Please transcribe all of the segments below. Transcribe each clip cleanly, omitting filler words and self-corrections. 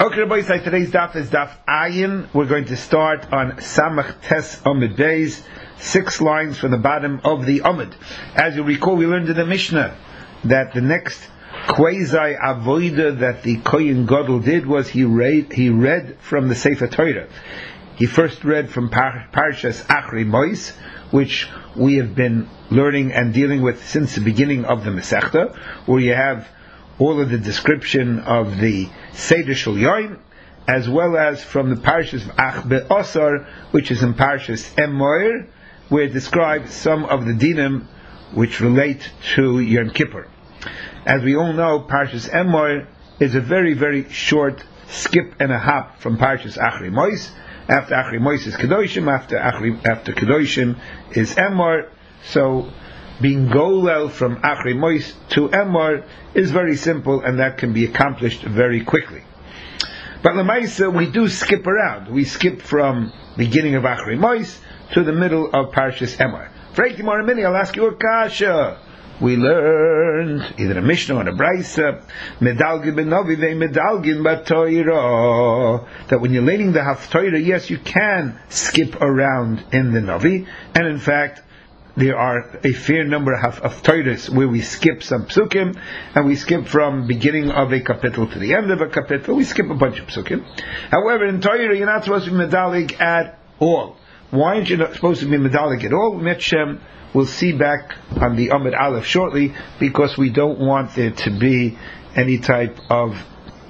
Okay, boys, today's daf is daf Ayin. We're going to start on Samach Tes Amud Beis, 6 lines from the bottom of the Amud. As you recall, we learned in the Mishnah that the next quasi avoida that the Kohen Gadol did was he read from the Sefer Torah. He first read from Parshas Achri Mois, which we have been learning and dealing with since the beginning of the Masechta, where you have all of the description of the Seder Shel Yoim, as well as from the Parshas of Ach Be'asar, which is in Parshas Emoir, where it describes some of the dinim which relate to Yom Kippur. As we all know, Parshas Emoir is a very, very short skip and a hop from Parshas Achri Mois. After Achri Mois is Kedoshim, after Kedoshim is Emoir. So being golel from Achri Mois to Emor is very simple, and that can be accomplished very quickly. But Lamaisa, we do skip around. We skip from beginning of Achri Mois to the middle of Parshas Emor. Freikti Moramini, I'll ask you a kasha. We learned either a Mishnah or a Braisa, Medalgin b'Novi ve'Medalgin b'Toira, that when you're learning the Haftorah, yes, you can skip around in the Novi, and in fact, there are a fair number of Torahs where we skip some psukim, and we skip from beginning of a kapitel to the end of a kapitel. We skip a bunch of psukim. However, in Torah, you're not supposed to be medalig at all. Why aren't you not supposed to be medalig at all? Mitchem, we'll see back on the Amud Aleph shortly, because we don't want there to be any type of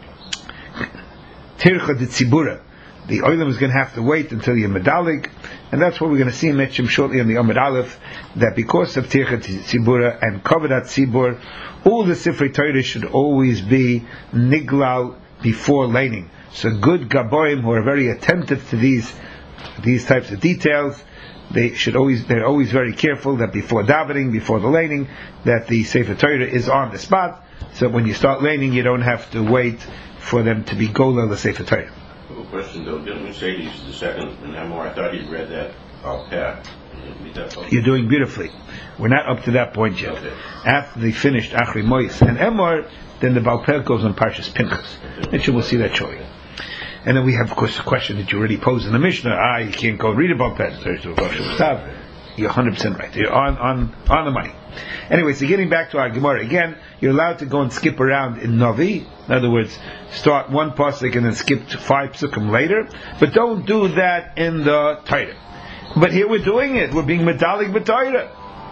tircha de tzibura. The oilam is going to have to wait until you're medalig, and that's what we're going to see in Mitchim shortly on the Amud Aleph, that because of tircha tzibura and kavadat tzibur, all the Sifrei Torah should always be niglal before laning. So good gaboim who are very attentive to these types of details, they're always very careful that before davening, before the laning, that the Sefer Torah is on the spot, so when you start laning, you don't have to wait for them to be golel the Sefer Torah. Question though, didn't we say these the second and Emor? I thought you read that al peh. You're doing beautifully. We're not up to that point yet. Okay. After they finished Achri Mois and Emor, then the Baal Peh goes on Parshas Pinchas. And we'll see that shortly. And then we have, of course, the question that you already posed in the Mishnah. You can't go read about Peh. You're 100% right. You're on the money. Anyway, so getting back to our Gemara again, you're allowed to go and skip around in Navi. In other words, start one pasuk and then skip to 5 psukim later. But don't do that in the Torah. But here we're doing it. We're being medalig b'Torah.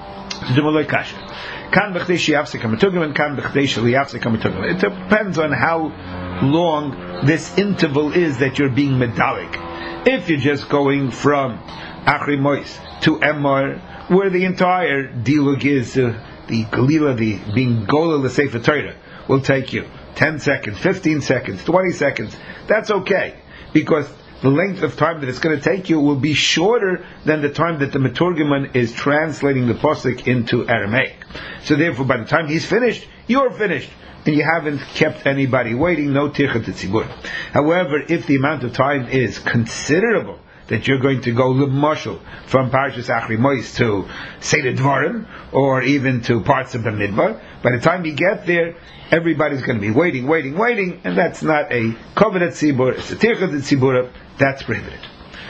It depends on how long this interval is that you're being medalig. If you're just going from Achri Mois to Emor, where the entire dilug is the galila, the being golel the Sefer Torah, will take you 10 seconds, 15 seconds, 20 seconds. That's okay, because the length of time that it's going to take you will be shorter than the time that the Meturgeman is translating the pasuk into Aramaic. So therefore, by the time he's finished, you're finished, and you haven't kept anybody waiting. No tircha tzibur. However, if the amount of time is considerable, that you're going to go l'mashal from Parshas Achri Mois to Seder Dvarim, or even to parts of the Midbar, by the time you get there, everybody's going to be waiting, and that's not a kavadat tzibur, it's a tircha tzibur, that's prohibited.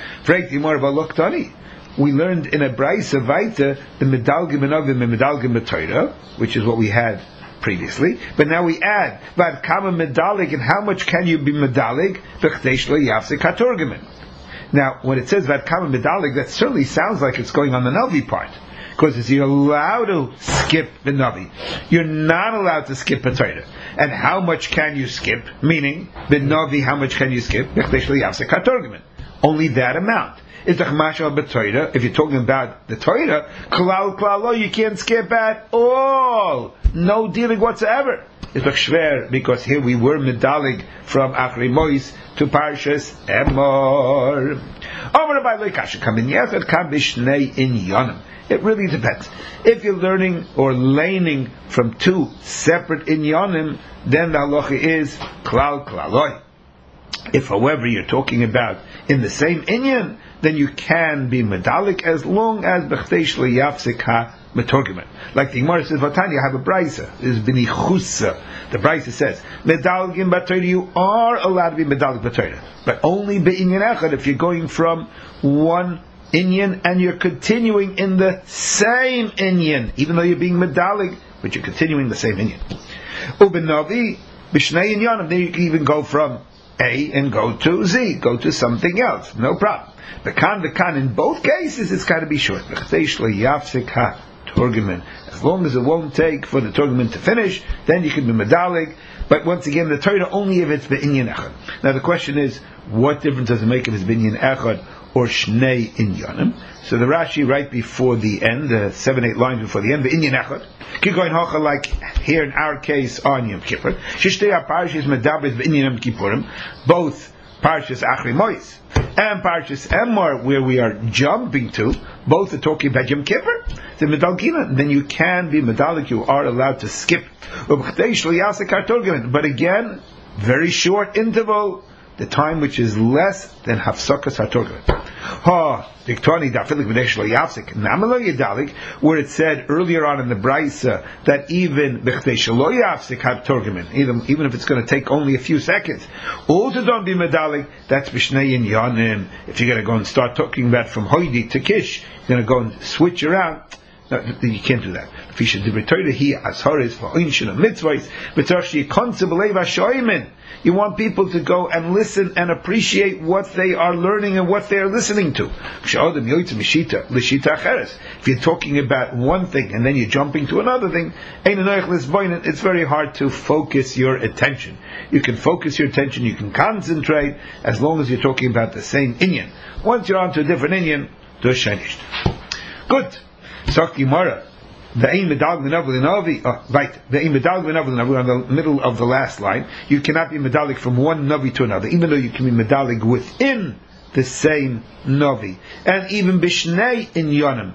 We learned in a Braisa Vaita the medalgim b'Novim and medalgim b'Torah, which is what we had previously, but now we add vad kama medalig, and how much can you be medalig b'chteish lo yafsek haturgemin. Now, when it says Vad Kama Medalig, that certainly sounds like it's going on the Navi part. Because you're allowed to skip the Navi. You're not allowed to skip a Torah. And how much can you skip? Meaning, the Navi, how much can you skip? Only that amount. If you're talking about the Torah, klal, you can't skip at all. No dealing whatsoever. It's schwer, because here we were medalig from Achri Mois to Parshas Emor. It really depends. If you're learning or laning from 2 separate inyanim, then the halacha is klal klaloi. If, however, you're talking about in the same inyan, then you can be medalik as long as b'chteish liyafsik ha metorgimen. Like the Gemara says, Vatanya, I have a brisa. This is b'nichusa. The brisa says, medalgin b'Torah, you are allowed to be medalgin b'Torah, but only b'inyan echad if you're going from one inyan and you're continuing in the same inyan, even though you're being medalig, but you're continuing the same inyan. Ubenavi b'shnei inyanim, then you can even go from A and go to Z, go to something else, no problem. The kan, in both cases, it's got to be short. As long as it won't take for the Turgumen to finish, then you can be medalig. But once again, the Torah only if it's b'inyan echad. Now the question is, what difference does it make if it's b'inyan echad or shnei inyanim? So the Rashi right before the end, 7-8 lines before the end, b'inyan echad. Kikoin hocha, like here in our case on Yom Kippur. Shishtei parshas medabres b'inyan kippurim, both parshas Achri Mois and parshas Emor, where we are jumping to, both are talking about Yom Kippur. The medalgina, then you can be medalik, you are allowed to skip. But again, very short interval, the time which is less than hafsakas hatorgimen. Where it said earlier on in the Brisa that even even if it's going to take only a few seconds, also don't be medalik. That's b'shnei inyanim. If you're going to go and start talking about from hoidi to kish, you're going to go and switch around. No, you can't do that. You want people to go and listen and appreciate what they are learning and what they are listening to. If you're talking about one thing and then you're jumping to another thing, it's very hard to focus your attention. You can focus your attention, you can concentrate, as long as you're talking about the same inyan. Once you're on to a different inyan, good. Sagt Gemara, we're on the middle of the last line. You cannot be medalik from one navi to another, even though you can be medalik within the same navi, and even bishnei inyanim,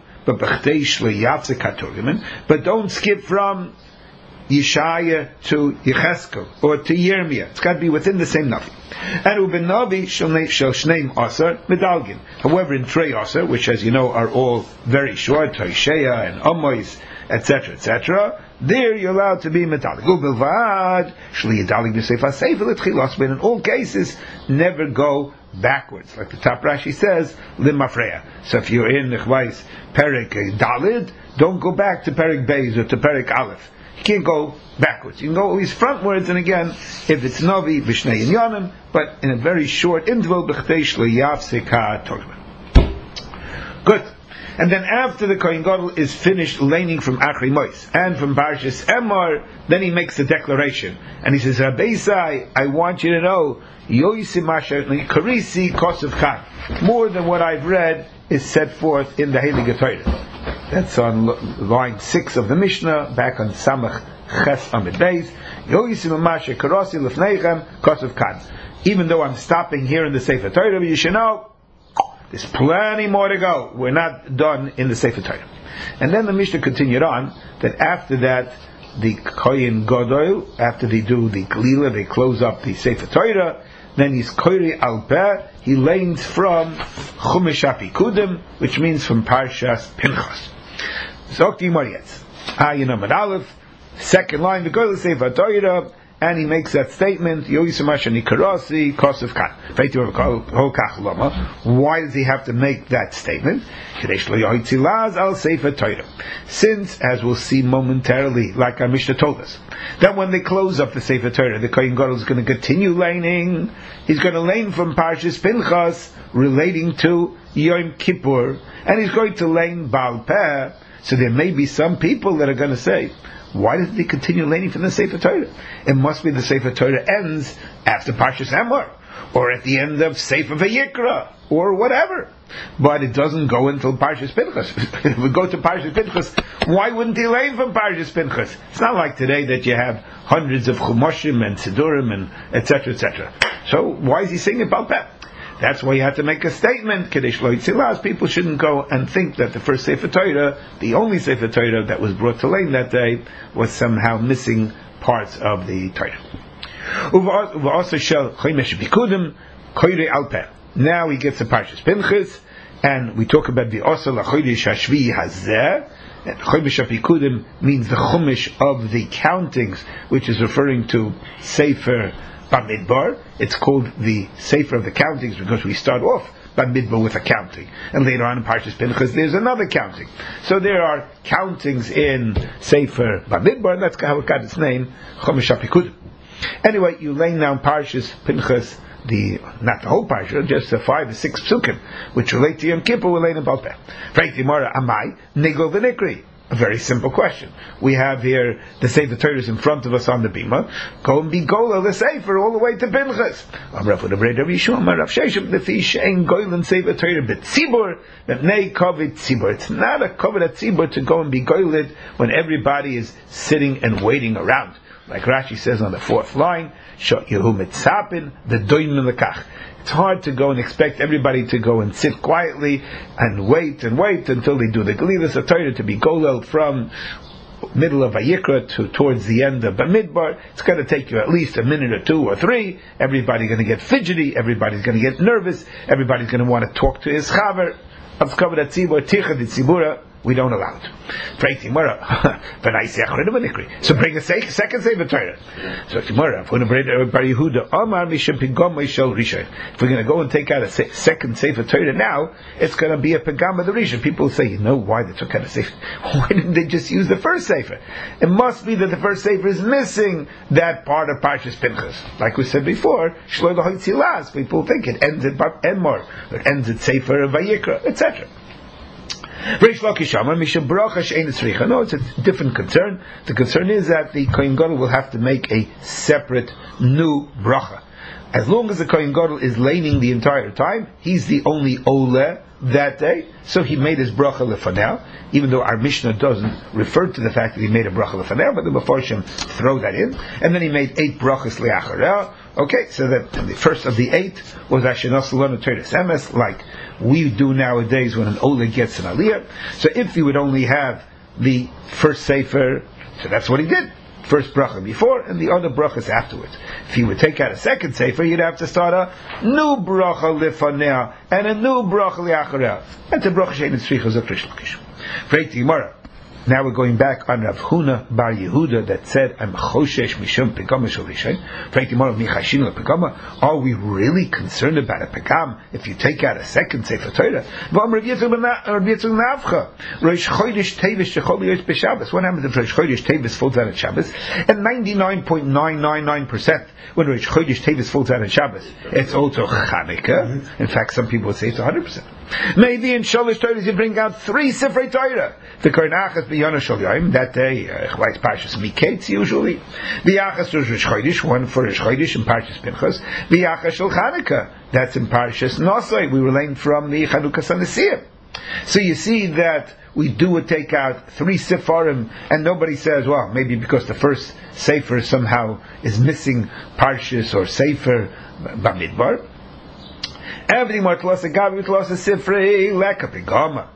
but don't skip from Yeshaya to Yecheskel or to Yirmiyah. It's got to be within the same navi. And uben navi shel shneim asar medalgin. However, in Trei Asar, which as you know are all very short, Hosea and Amos, etc., etc., there you're allowed to be medalgin. Ubilvad shli yadalig b'sefer sefer l'tchilas. But in all cases, never go backwards, like the top Rashi says, limafreya. So if you're in Nechvais Perek Dalid, don't go back to Perek Beis or to Perek Aleph. You can't go backwards. You can go always frontwards, and again, if it's Navi, Vishnei Inyanim, but in a very short interval, B'chteish L'Yavsek HaTorgman. Good. And then after the Kohen Gadol is finished laning from Achri Mois and from Parshas Emor, then he makes the declaration. And he says, Rabbeisai, I want you to know, Yoisim Asher Karisi Kosev Chan. More than what I've read is set forth in the Heilige Torah. That's on line 6 of the Mishnah, back on Samach Ches Amid Beis. Yoisim Asher Karasi Lefneichem Kosev Chan. Even though I'm stopping here in the Sefer Torah, you should know, there's plenty more to go. We're not done in the Sefer Torah. And then the Mishnah continued on that after that, the Kohen Gadol, after they do the Glila, they close up the Sefer Torah. Then he's Koiri al Peh, he lanes from Chumash HaPikudim, which means from Parshas Pinchas. Zokti Morietz. Ayin Amad Aleph, second line, the Gadol Sefer Torah, and he makes that statement, Yoisamash Nikarasi, Kosev Kan. Why does he have to make that statement? Since, as we'll see momentarily, like our Mishnah told us, that when they close up the Sefer Torah, the Kohen Gadol is going to continue laning. He's going to lane from Parshas Pinchas, relating to Yom Kippur, and he's going to lane Baal Peh. So there may be some people that are going to say, why doesn't he continue laning from the Sefer Torah? It must be the Sefer Torah ends after Parshas Emor, or at the end of Sefer Vayikra, or whatever. But it doesn't go until Parshas Pinchas. If we go to Parshas Pinchas, why wouldn't he lane from Parshas Pinchas? It's not like today that you have hundreds of Chumoshim and Sidurim and etc., etc. So why is he saying it Baal Peh? That's why you have to make a statement. Kadesh lo yitzilas. People shouldn't go and think that the first Sefer Torah, the only Sefer Torah that was brought to lane that day, was somehow missing parts of the Torah. Now he gets to Parshas Pinchas, and we talk about the Osel HaChodesh HaShvi Hazeh, And Chumash HaPikudim means the Chumash of the countings, which is referring to Sefer Bamidbar. It's called the Sefer of the countings because we start off Bamidbar with a counting, and later on in Parshas Pinchas there's another counting. So there are countings in Sefer Bamidbar, and that's how it got its name, Chumash HaPikudim. Anyway, you lay down Parshas Pinchas, not the whole parsha, just the 5 or 6 psukim, which relate to Yom Kippur, we'll lay in about that. Frankly, Mara, Amai, Nigel V'Nikri. A very simple question. We have here the Sefer Torah is in front of us on the bima. Go and be gola the Sefer all the way to Pinchas. It's not a covet tzibur to go and be goyled when everybody is sitting and waiting around. Like Rashi says on the 4th line, it's hard to go and expect everybody to go and sit quietly and wait until they do the Gelilas HaTorah to be golel from middle of Vayikra to towards the end of Bamidbar. It's going to take you at least a minute or 2 or 3. Everybody's going to get fidgety. Everybody's going to get nervous. Everybody's going to want to talk to his chaver. We don't allow it. So bring a second Sefer Torah. So if we're going to go and take out a second Sefer Torah now, it's going to be a Pagam of the Rishon. People say, you know why they took out a Sefer? Why didn't they just use the first Sefer? It must be that the first Sefer is missing that part of Parshas Pinchas. Like we said before, people think it ends at Enmor, it ends at Sefer Vayikra, etc. No, it's a different concern. The concern is that the Kohen Gadol will have to make a separate new bracha. As long as the Kohen Gadol is laning the entire time, he's the only Oleh that day, so he made his bracha lefanel, even though our Mishnah doesn't refer to the fact that he made a bracha lefanel, but the Mefarshim throw that in, and then he made 8 brachas leacharel. Okay, so that the first of the 8 was Ashenas Lona Teres Emes, like we do nowadays when an Oleg gets an Aliyah. So if you would only have the first Sefer, so that's what he did. First bracha before, and the other brachas afterwards. If you would take out a second Sefer, you'd have to start a new bracha lefanea, and a new bracha leacharel. And the bracha shein tzricha zok Rish Lakish. Freit Gemara. Now we're going back on Rav Huna Bar Yehuda that said, "I'm choshesh mishum pegama shel rishon." Are we really concerned about a pegam if you take out a second Sefer Torah? What happens if Rosh Chodesh Tevis falls out of Shabbos? And 99.999% when Rosh Chodesh Tevis falls out of Shabbos, it's also Chanukah. In fact, some people would say it's 100%. Maybe in Shalosh Torahs you bring out 3 Sifrei Torah. The Kohenachas b'Yona Shel Yom, that day, like Parshas Miketz usually. The Achas Rosh Chodesh, one for Rosh Chodesh in Parshas Pinchas. The Achas Shel Chanukah, that's in Parshas Nosai. We were learning from the Chanukah Sanasiyah. So you see that we do take out 3 Sefarim, and nobody says, well, maybe because the first Sefer somehow is missing Parshas or Sefer Bamidbar. Everything more to us a Gabi to us a Sifrei Lekapigama.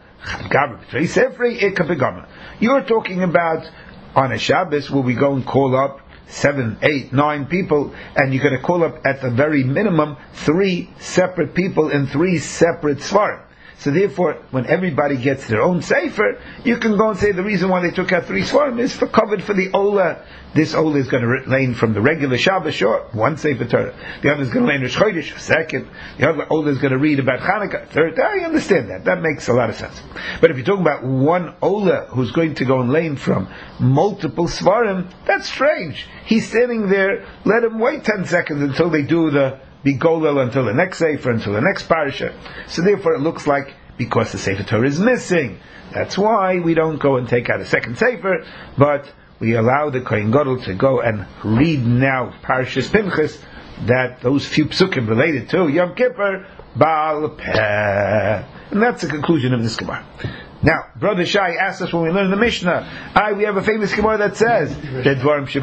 You're talking about on a Shabbos where we go and call up 7, 8, 9 people, and you're going to call up at the very minimum 3 separate people in 3 separate svarim. So therefore, when everybody gets their own sefer, you can go and say the reason why they took out 3 svarim is for covered for the Ola. This Ola is going to lane from the regular Shabbos, sure, 1 sefer Torah. The other is going to lane Rosh Chodesh, 2nd. The other Ola is going to read about Chanukah, 3rd. I understand that. That makes a lot of sense. But if you're talking about one Ola who's going to go and lane from multiple svarim, that's strange. He's standing there, let him wait 10 seconds until they do the be golel until the next sefer, until the next parasha. So therefore it looks like because the Sefer Torah is missing, that's why we don't go and take out a second sefer, but we allow the Kohen Gadol to go and read now Parashas Pinchas, that those few psukim related to Yom Kippur, Baal Peh. And that's the conclusion of this Gemara. Now, Brother Shai asked us when we learned the Mishnah, we have a famous Gemara that says that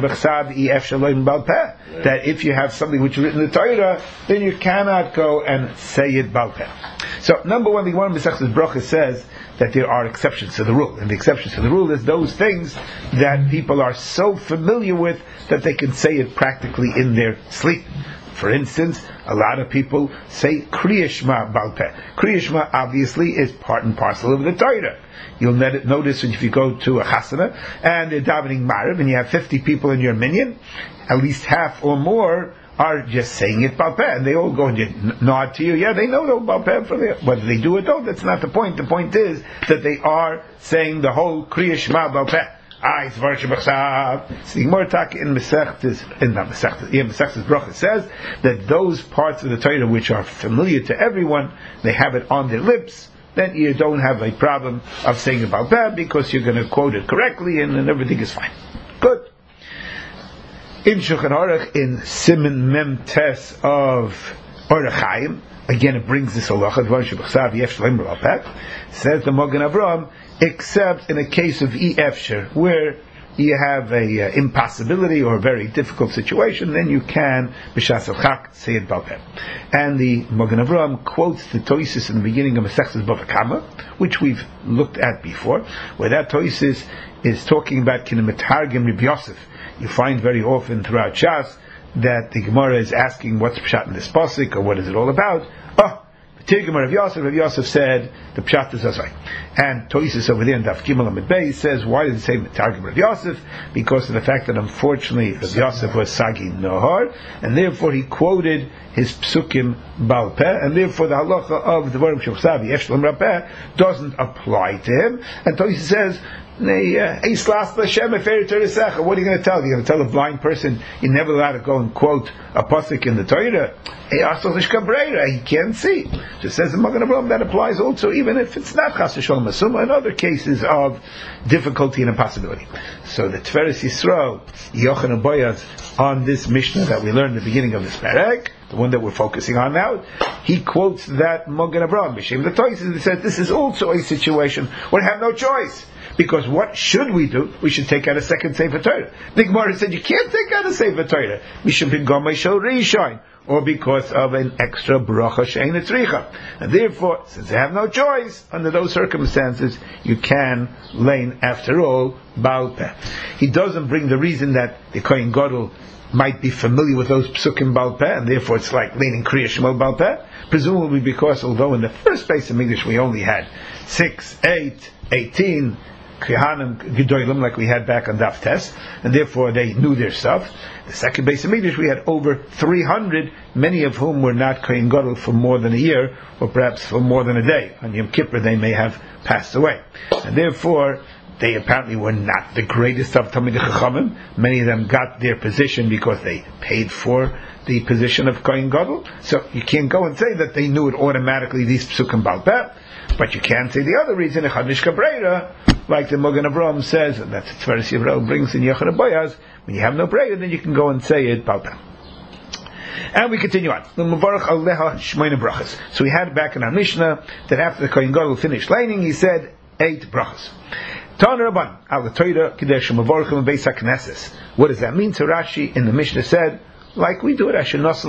if you have something which is written in the Torah, then you cannot go and say it Baal Peh. So, number one, the Gemara in Masechtas Brachos says that there are exceptions to the rule, and the exceptions to the rule is those things that people are so familiar with that they can say it practically in their sleep. For instance, a lot of people say Kriya Shema Baal Peh. Kriya Shema obviously is part and parcel of the Torah. You'll notice if you go to a chasana and they're davening Mariv and you have 50 people in your minyan, at least half or more are just saying it Baal Peh, and they all go and nod to you. Yeah, they know the Baal Peh for whether they do it or that's not the point. The point is that they are saying the whole Kriya Shema Baal Peh. So the Gemara in Masechtas Bracha says that those parts of the Torah which are familiar to everyone, they have it on their lips. Then you don't have a problem of saying it Baal Peh because you're going to quote it correctly and everything is fine. Good. In Shulchan Aruch, in Siman Mem Tes of Orach Chaim, again it brings this halacha, says the Magen Avraham, except in a case of efsher, where you have a impossibility or a very difficult situation, then you can b'shas al-chak say it Baal Peh. And the Magen Avraham quotes the Toisis in the beginning of Masechtas Bava Kama, which we've looked at before, where that Toisis is talking about Kinemetargim Reb Yosef. You find very often throughout Shas that the Gemara is asking what's Pshat in this pasuk or what is it all about. Tirgum Rav Yosef said the Pshat is Azai. And Toises over there in Daf Gimel Amid Beis says, why does it say Tirgum Rav Yosef? Because of the fact that unfortunately Rav Yosef was Sagi Nohar, and therefore he quoted his Psukim Baal Peh, and therefore the halacha of the Varim Shulchan Yeshlam Rapeh doesn't apply to him. And Toises says, what are you going to tell? You're going to tell a blind person you're never allowed to go and quote a pasuk in the Torah? He can't see. Just says the Magen Avraham, that applies also even if it's not Chas v'Shalom Asuma in other cases of difficulty and impossibility. So the Tiferes Yisrael, Yochanan Boyaz, on this Mishnah that we learned at the beginning of this Perek, the one that we're focusing on now, he quotes that Magen Avraham, B'Shem the Toises, he says this is also a situation where we have no choice. Because what should we do? We should take out a second Sefer Torah. The Gemara said you can't take out a Sefer Torah. Mishum bin Gomay Shel Rishon, or because of an extra bracha she'ein tzricha. And therefore, since they have no choice, under those circumstances, you can lein after all Baal Peh. He doesn't bring the reason that the Kohen Gadol might be familiar with those psukim Baal Peh, and therefore it's like leaning Kriya Shema Baal Peh. Presumably because although in the first base of Mikdash we only had 6, 8, 18 Kriyahanim Gedolim like we had back on Daf Tes, and therefore they knew their stuff. The second base of Mikdash we had over 300, many of whom were not Kohen Gadol for more than a year, or perhaps for more than a day. On Yom Kippur they may have passed away. And therefore, they apparently were not the greatest of Talmidei Chachamim. Many of them got their position because they paid for the position of Kohen Gadol. So you can't go and say that they knew it automatically, these Psukim Baal Peh. But you can't say the other reason, Echad Mishka Breira, like the Magen Avraham says, and that's Tiferes Yisrael brings in Yochanan Boyaz, when you have no Breira, then you can go and say it Baal Peh. And we continue on. So we had back in our Mishnah that after the Kohen Gadol finished laning, he said 8 brachas. What does that mean? So Rashi in the Mishnah said, like we do it,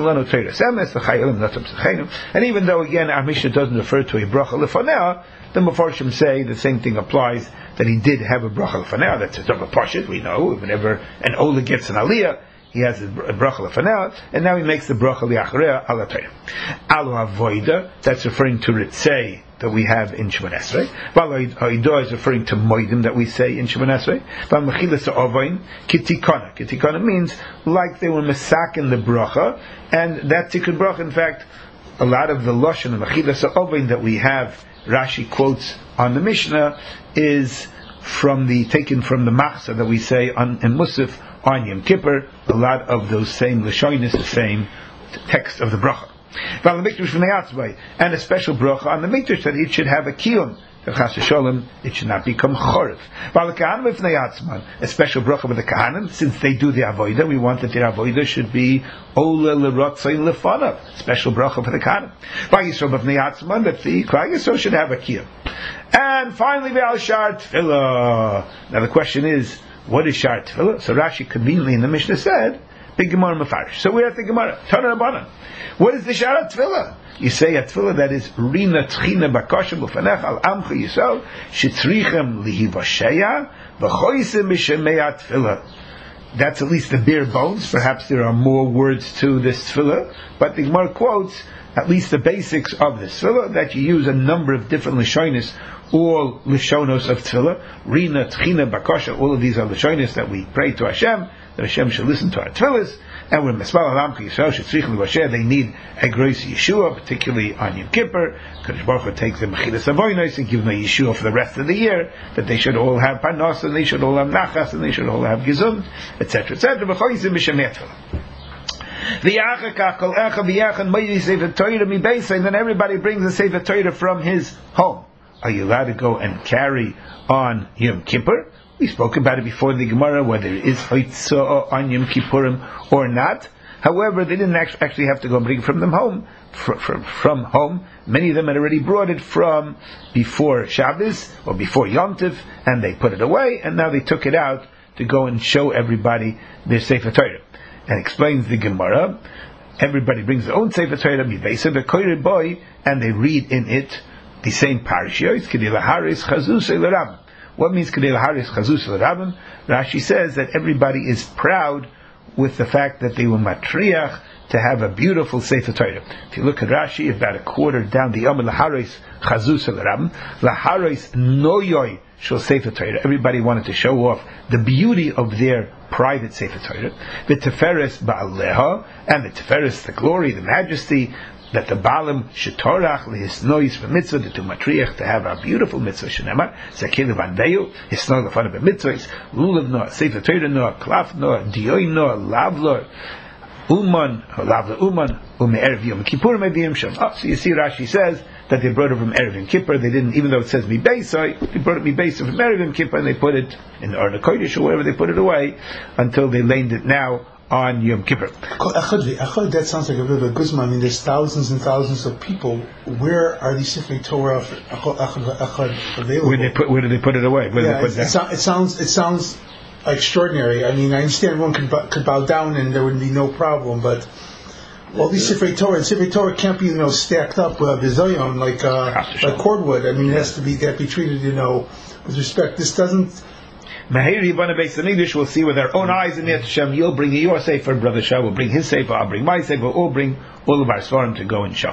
and even though again our Mishnah doesn't refer to a bracha lefanea, the Mefarshim say the same thing applies, that he did have a bracha lefanea. That's a double pashut. We know whenever an Ola gets an aliyah, he has a bracha lefanea, and now he makes the bracha liacharea ala Torah. Alu avoida, that's referring to ritzei that we have in Shemon Esrei. Val Haidah is referring to moedim that we say in Shemon Esrei. Val mechilas ha'ovain kitikana. Kitikana means like they were mesak in the bracha, and that tikkun bracha, in fact, a lot of the lashon and mechilas ha'ovain that we have, Rashi quotes on the Mishnah, is taken from the machzah that we say in Musaf on Yom Kippur. A lot of those same lashonis, the same text of the bracha. And a special bracha on the mikdash that it should have a kiyum. It should not become chorev. A special bracha with the kahanim, since they do the avodah, we want that their avodah should be ola l'rotzayin lefanav. Special bracha for the kahanim. That the Klal Yisrael should have a kiyum. And finally, ve'al shar tefillah. Now the question is, what is shar tefillah? So Rashi conveniently in the Mishnah said, Big Gemara Mefarish. So we're at the Gemara. Tana Rabbanan. What is the shara tefillah? You say a tefillah that is Rina Tchina Bakashim L'Fanech Al Amcha Yisrael Shetzrichem Lihivasheya V'Choisim B'Shemei Tefillah. that's at least the bare bones. Perhaps there are more words to this tefillah, but the Gemara quotes at least the basics of this tefillah, that you use a number of different lishonos, all lishonos of tefillah, rina, tchina, bakosha, all of these are lishonos that we pray to Hashem, that Hashem should listen to our tefillahs, and when Mesbal Alam Yisrael Shetzrichim L'Vasher, they need a grace Yeshua, particularly on Yom Kippur. Kadosh Baruch Hu takes them Mechilas Avonos and give them a Yeshua for the rest of the year, that they should all have Panos, and they should all have Nachas, and they should all have Gesund, etc., etc. V'choyzim b'Shem Yetfil. And then everybody brings a Sefer Torah from his home. Are you allowed to go and carry on Yom Kippur? We spoke about it before in the Gemara, whether it is Hoitzah on Yom Kippurim or not. However, they didn't actually have to go and bring it from them home. From home, many of them had already brought it from before Shabbos or before Yom Tov, and they put it away, and now they took it out to go and show everybody their Sefer Torah. And explains the Gemara, everybody brings their own Sefer Torah, and they read in it the same parashiyos. What means Kedei Laharis Chazus L'Rabbim? Rashi says that everybody is proud with the fact that they were matriach to have a beautiful Sefer Torah. If you look at Rashi, about a quarter down the Amud Laharis Chazus L'Rabbim, Laharis Noyoy Shel Sefer Torah. Everybody wanted to show off the beauty of their private Sefer Torah. The Teferes Ba'aleha, and the Teferes, the glory, the majesty, that the Baalim shetorach lehisnois b'mitzvah, to matriach, to have a beautiful mitzvah shenemar zakil vandeyu hisnoi lefana b'mitzvahs lulav no sefer Torah no klaf no dioy no lavlor uman lavlor uman ume'erev yom kippur me'biyim sham. So you see, Rashi says that they brought it from Erev Yom Kippur. They didn't, even though it says mibeisai, they brought it mibeisai from Erev Yom Kippur, and they put it in the Arna Kodesh or wherever they put it away until they laid it now on Yom Kippur. That sounds like a bit of a guzman. I mean, there's thousands and thousands of people. Where are these Sifrei Torah available? Where did they put it away? It sounds extraordinary. I mean, I understand one could bow down and there would be no problem, but all these Sifrei Torah can't be stacked up with bizoyon like cordwood. I mean, it has to be treated with respect. This doesn't. Mahiri Yibana Beis Hamikdash will see with our own eyes in the Hashem. You'll bring your sefer, Brother Shah will bring his sefer, I'll bring my sefer, we'll all bring all of our svarim to go and show.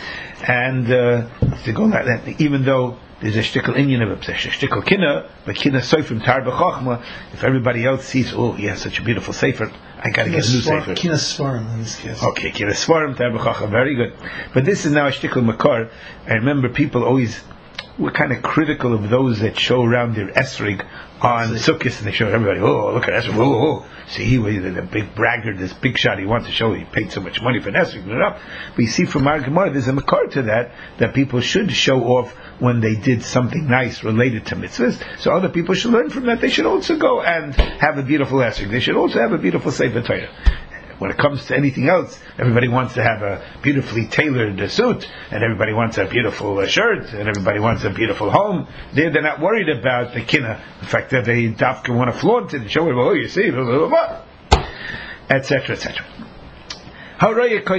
And to go like that, even though there's a shtickle inyan of a shtickle kinna, but kinna soifrim tar b'chochma, if everybody else sees, oh, he has such a beautiful sefer, I gotta get a new sefer. Kinna svarim in this case. Okay, kinna svarim tar b'chochma, very good. But this is now a shtickle makar. I remember people always were kind of critical of those that show around their esrig on Sukkot, and they show everybody, oh, look at esrig, oh, see, he was the big braggart, this big shot, he wants to show he paid so much money for an esrig, but you see from our Gemara, there's a makar to that people should show off when they did something nice related to mitzvahs, so other people should learn from that. They should also go and have a beautiful esrig, they should also have a beautiful Sefer Torah. When it comes to anything else, everybody wants to have a beautifully tailored suit, and everybody wants a beautiful shirt, and everybody wants a beautiful home. They're not worried about the kinna. In fact, that they want to flaunt it and show it, oh, you see, blah, blah, blah, etc., etc. At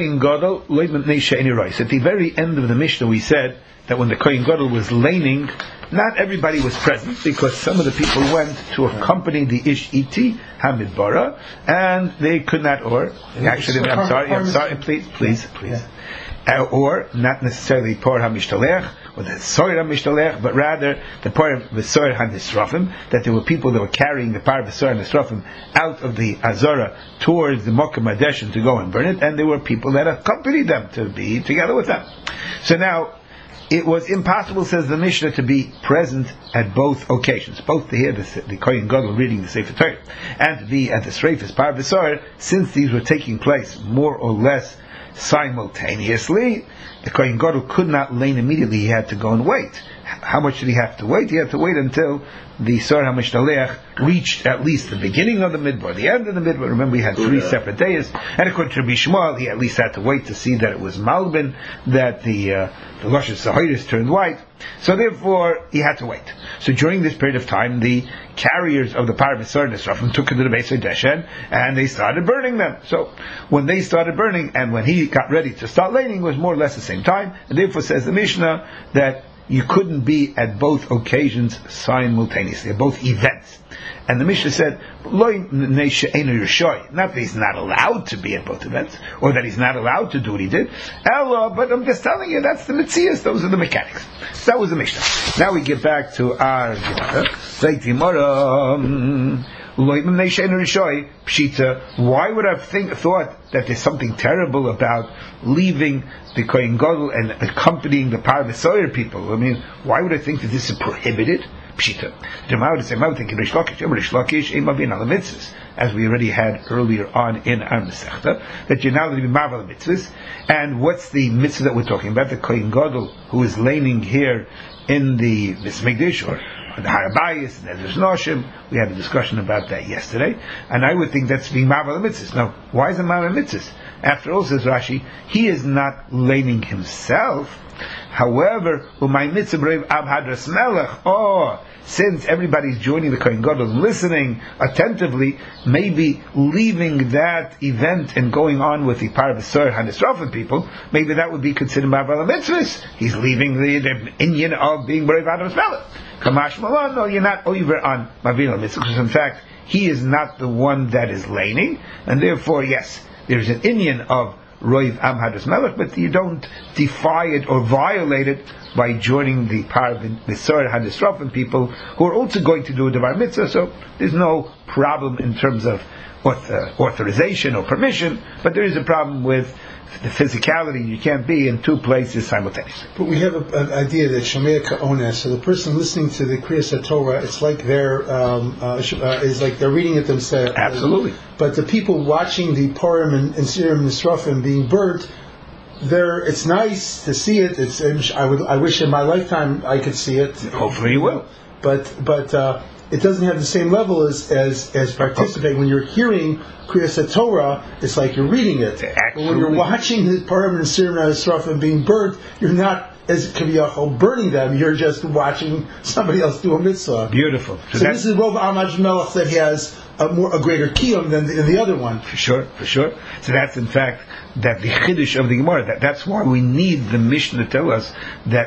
the very end of the Mishnah, we said that when the Kohen Gadol was laning, not everybody was present, because some of the people went to accompany the Ish Iti Hamidbara, and they could not, or I'm sorry, please. Or not necessarily Por HaMishtalech or the Soir HaMishtalech, but rather the Por of the Soir HaNisrafim, that there were people that were carrying the Par of the Soir HaNisrafim out of the Azara towards the Mokum Adeshin to go and burn it, and there were people that accompanied them to be together with them. So now, it was impossible, says the Mishnah, to be present at both occasions, both to hear the Kohen Gadol reading the Sefer Torah and to be at the Sreifas Par B'Sor, since these were taking place more or less simultaneously. The Kohen Gadol could not lane immediately; he had to go and wait. How much did he have to wait? He had to wait until the Sor HaMishtalech reached at least the beginning of the midbar, the end of the midbar. Remember, he had 3 separate days, and according to Rabbi Shmuel, he at least had to wait to see that it was Malbin, that the luscious Sahiris turned white. So therefore, he had to wait. So during this period of time, the carriers of the Par B'Sor Nisrafim took it to the Beis Hadeshen, and they started burning them. So when they started burning, and when he got ready to start laning, it was more or less the same time, and therefore says the Mishnah that you couldn't be at both occasions simultaneously, at both events. And the Mishnah said, not that he's not allowed to be at both events, or that he's not allowed to do what he did, but I'm just telling you, that's the Metzias, those are the mechanics. That was the Mishnah. Now we get back to our Gemara. Why would I have thought that there's something terrible about leaving the Kohen Gadol and accompanying the Parvasoyer people? I mean, why would I think that this is prohibited? Pshita. As we already had earlier on in our Masechta, that you're now going to be marvel mitzvahs. And what's the mitzvah that we're talking about? The Kohen Gadol who is laning here in the Mikdash or the Harabayis and Ezra's Noshim. We had a discussion about that yesterday, and I would think that's being marvel mitzvahs. Now, why is it marvel mitzvahs? After all, says Rashi, he is not laning himself. However, since everybody's joining the Kohen Gadol and listening attentively, maybe leaving that event and going on with the Parvasoyer Hanisrafim people, maybe that would be considered Maval Mitzvahs. He's leaving the inyan of being Berev Adam Melech. Kamash Malon, no, you're not over on Maval Mitzvahs, because in fact, he is not the one that is laning, and therefore, yes, there's an inyan of Roiv Am Hadras Melech, but you don't defy it or violate it by joining the Parvasoyer Hanisrafim people who are also going to do a Devar Mitzvah, so there's no problem in terms of authorization or permission, but there is a problem with the physicality. You can't be in two places simultaneously. But we have an idea that Shomea Ka'ones, so the person listening to the Kriyas HaTorah, it's like they're is like they're reading it themselves. Absolutely. But the people watching the Purim and Sirim Nisrafim being burnt, it's nice to see it. I wish in my lifetime I could see it. Hopefully you will. But it doesn't have the same level as participating. When you're hearing Kriyas HaTorah, it's like you're reading it. But when you're watching the Purim and Sirim Nisrafim being burnt, you're not as Kaviyachol burning them. You're just watching somebody else do a mitzvah. Beautiful. So this is Rov Amad Melech that he has a greater kiyum than the other one. For sure. So that's in fact that the chiddush of the Gemara. That's why we need the Mishnah to tell us that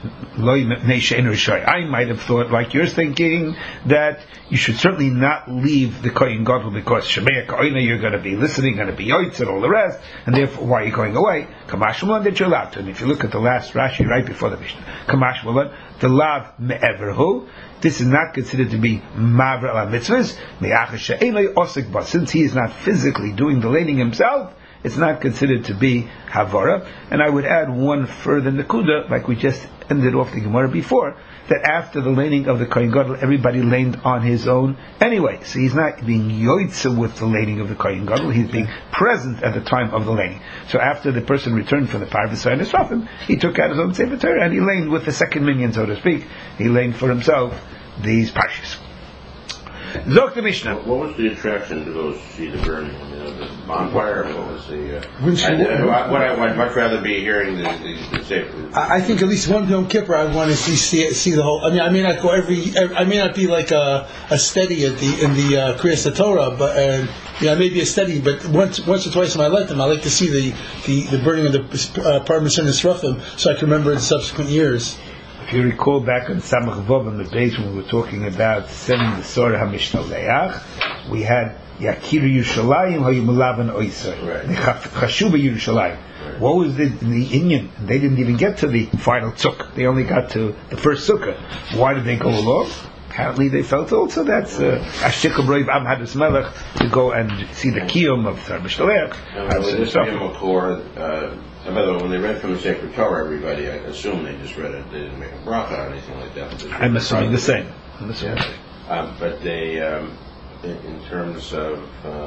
I might have thought, like you're thinking, that you should certainly not leave the Kohen Gadol because Shemei Ka'ina, you're going to be listening, going to be yoitz and all the rest, and therefore why are you going away? Kamash Malon, that you're allowed to. And if you look at the last Rashi right before the Mishnah, Kamash Malon, the lav me'everhu, this is not considered to be mavra ala mitzvahs, but since he is not physically doing the laning himself, it's not considered to be havara. And I would add one further nekuda, like we just ended off the Gemara before, that after the laning of the Kohen Gadol, everybody laned on his own anyway. So he's not being yoitza with the laning of the Kohen Gadol, he's being present at the time of the laning. So after the person returned from the Parvasoyer Nisrafim, he took out his own Sefer Torah and he laned with the second minion, so to speak. He laned for himself these parshas. Zok the Mishnah. What was the attraction to go see the burning? I mean, the bonfire? What was the? I'd much rather be hearing the Sefer. I think at least one Yom Kippur I want to see the whole. I mean, I may not go I may not be like a steady in the Kriyas HaTorah, but I may be a steady, but once or twice in my lifetime I like to see the burning of the Parmesan Nisrafim, so I can remember in subsequent years. If you recall back on Samach Vov on the page when we were talking about sending the Sorah HaMishtaleyach, we had Yakiru Yerushalayim Hayimulavan Oisar. Chashuba Yerushalayim. What was the Inyan? They didn't even get to the final tzuk. They only got to the first sukkah. Why did they go along? Apparently they felt also that's Ashikab Roiv Am Hadras Melech to go and see the Kiyum of Sorah HaMishtaleyach. By the way, when they read from the Sacred Torah, everybody, I assume they just read it. They didn't make a bracha or anything like that. I'm assuming the same. But they, in terms of,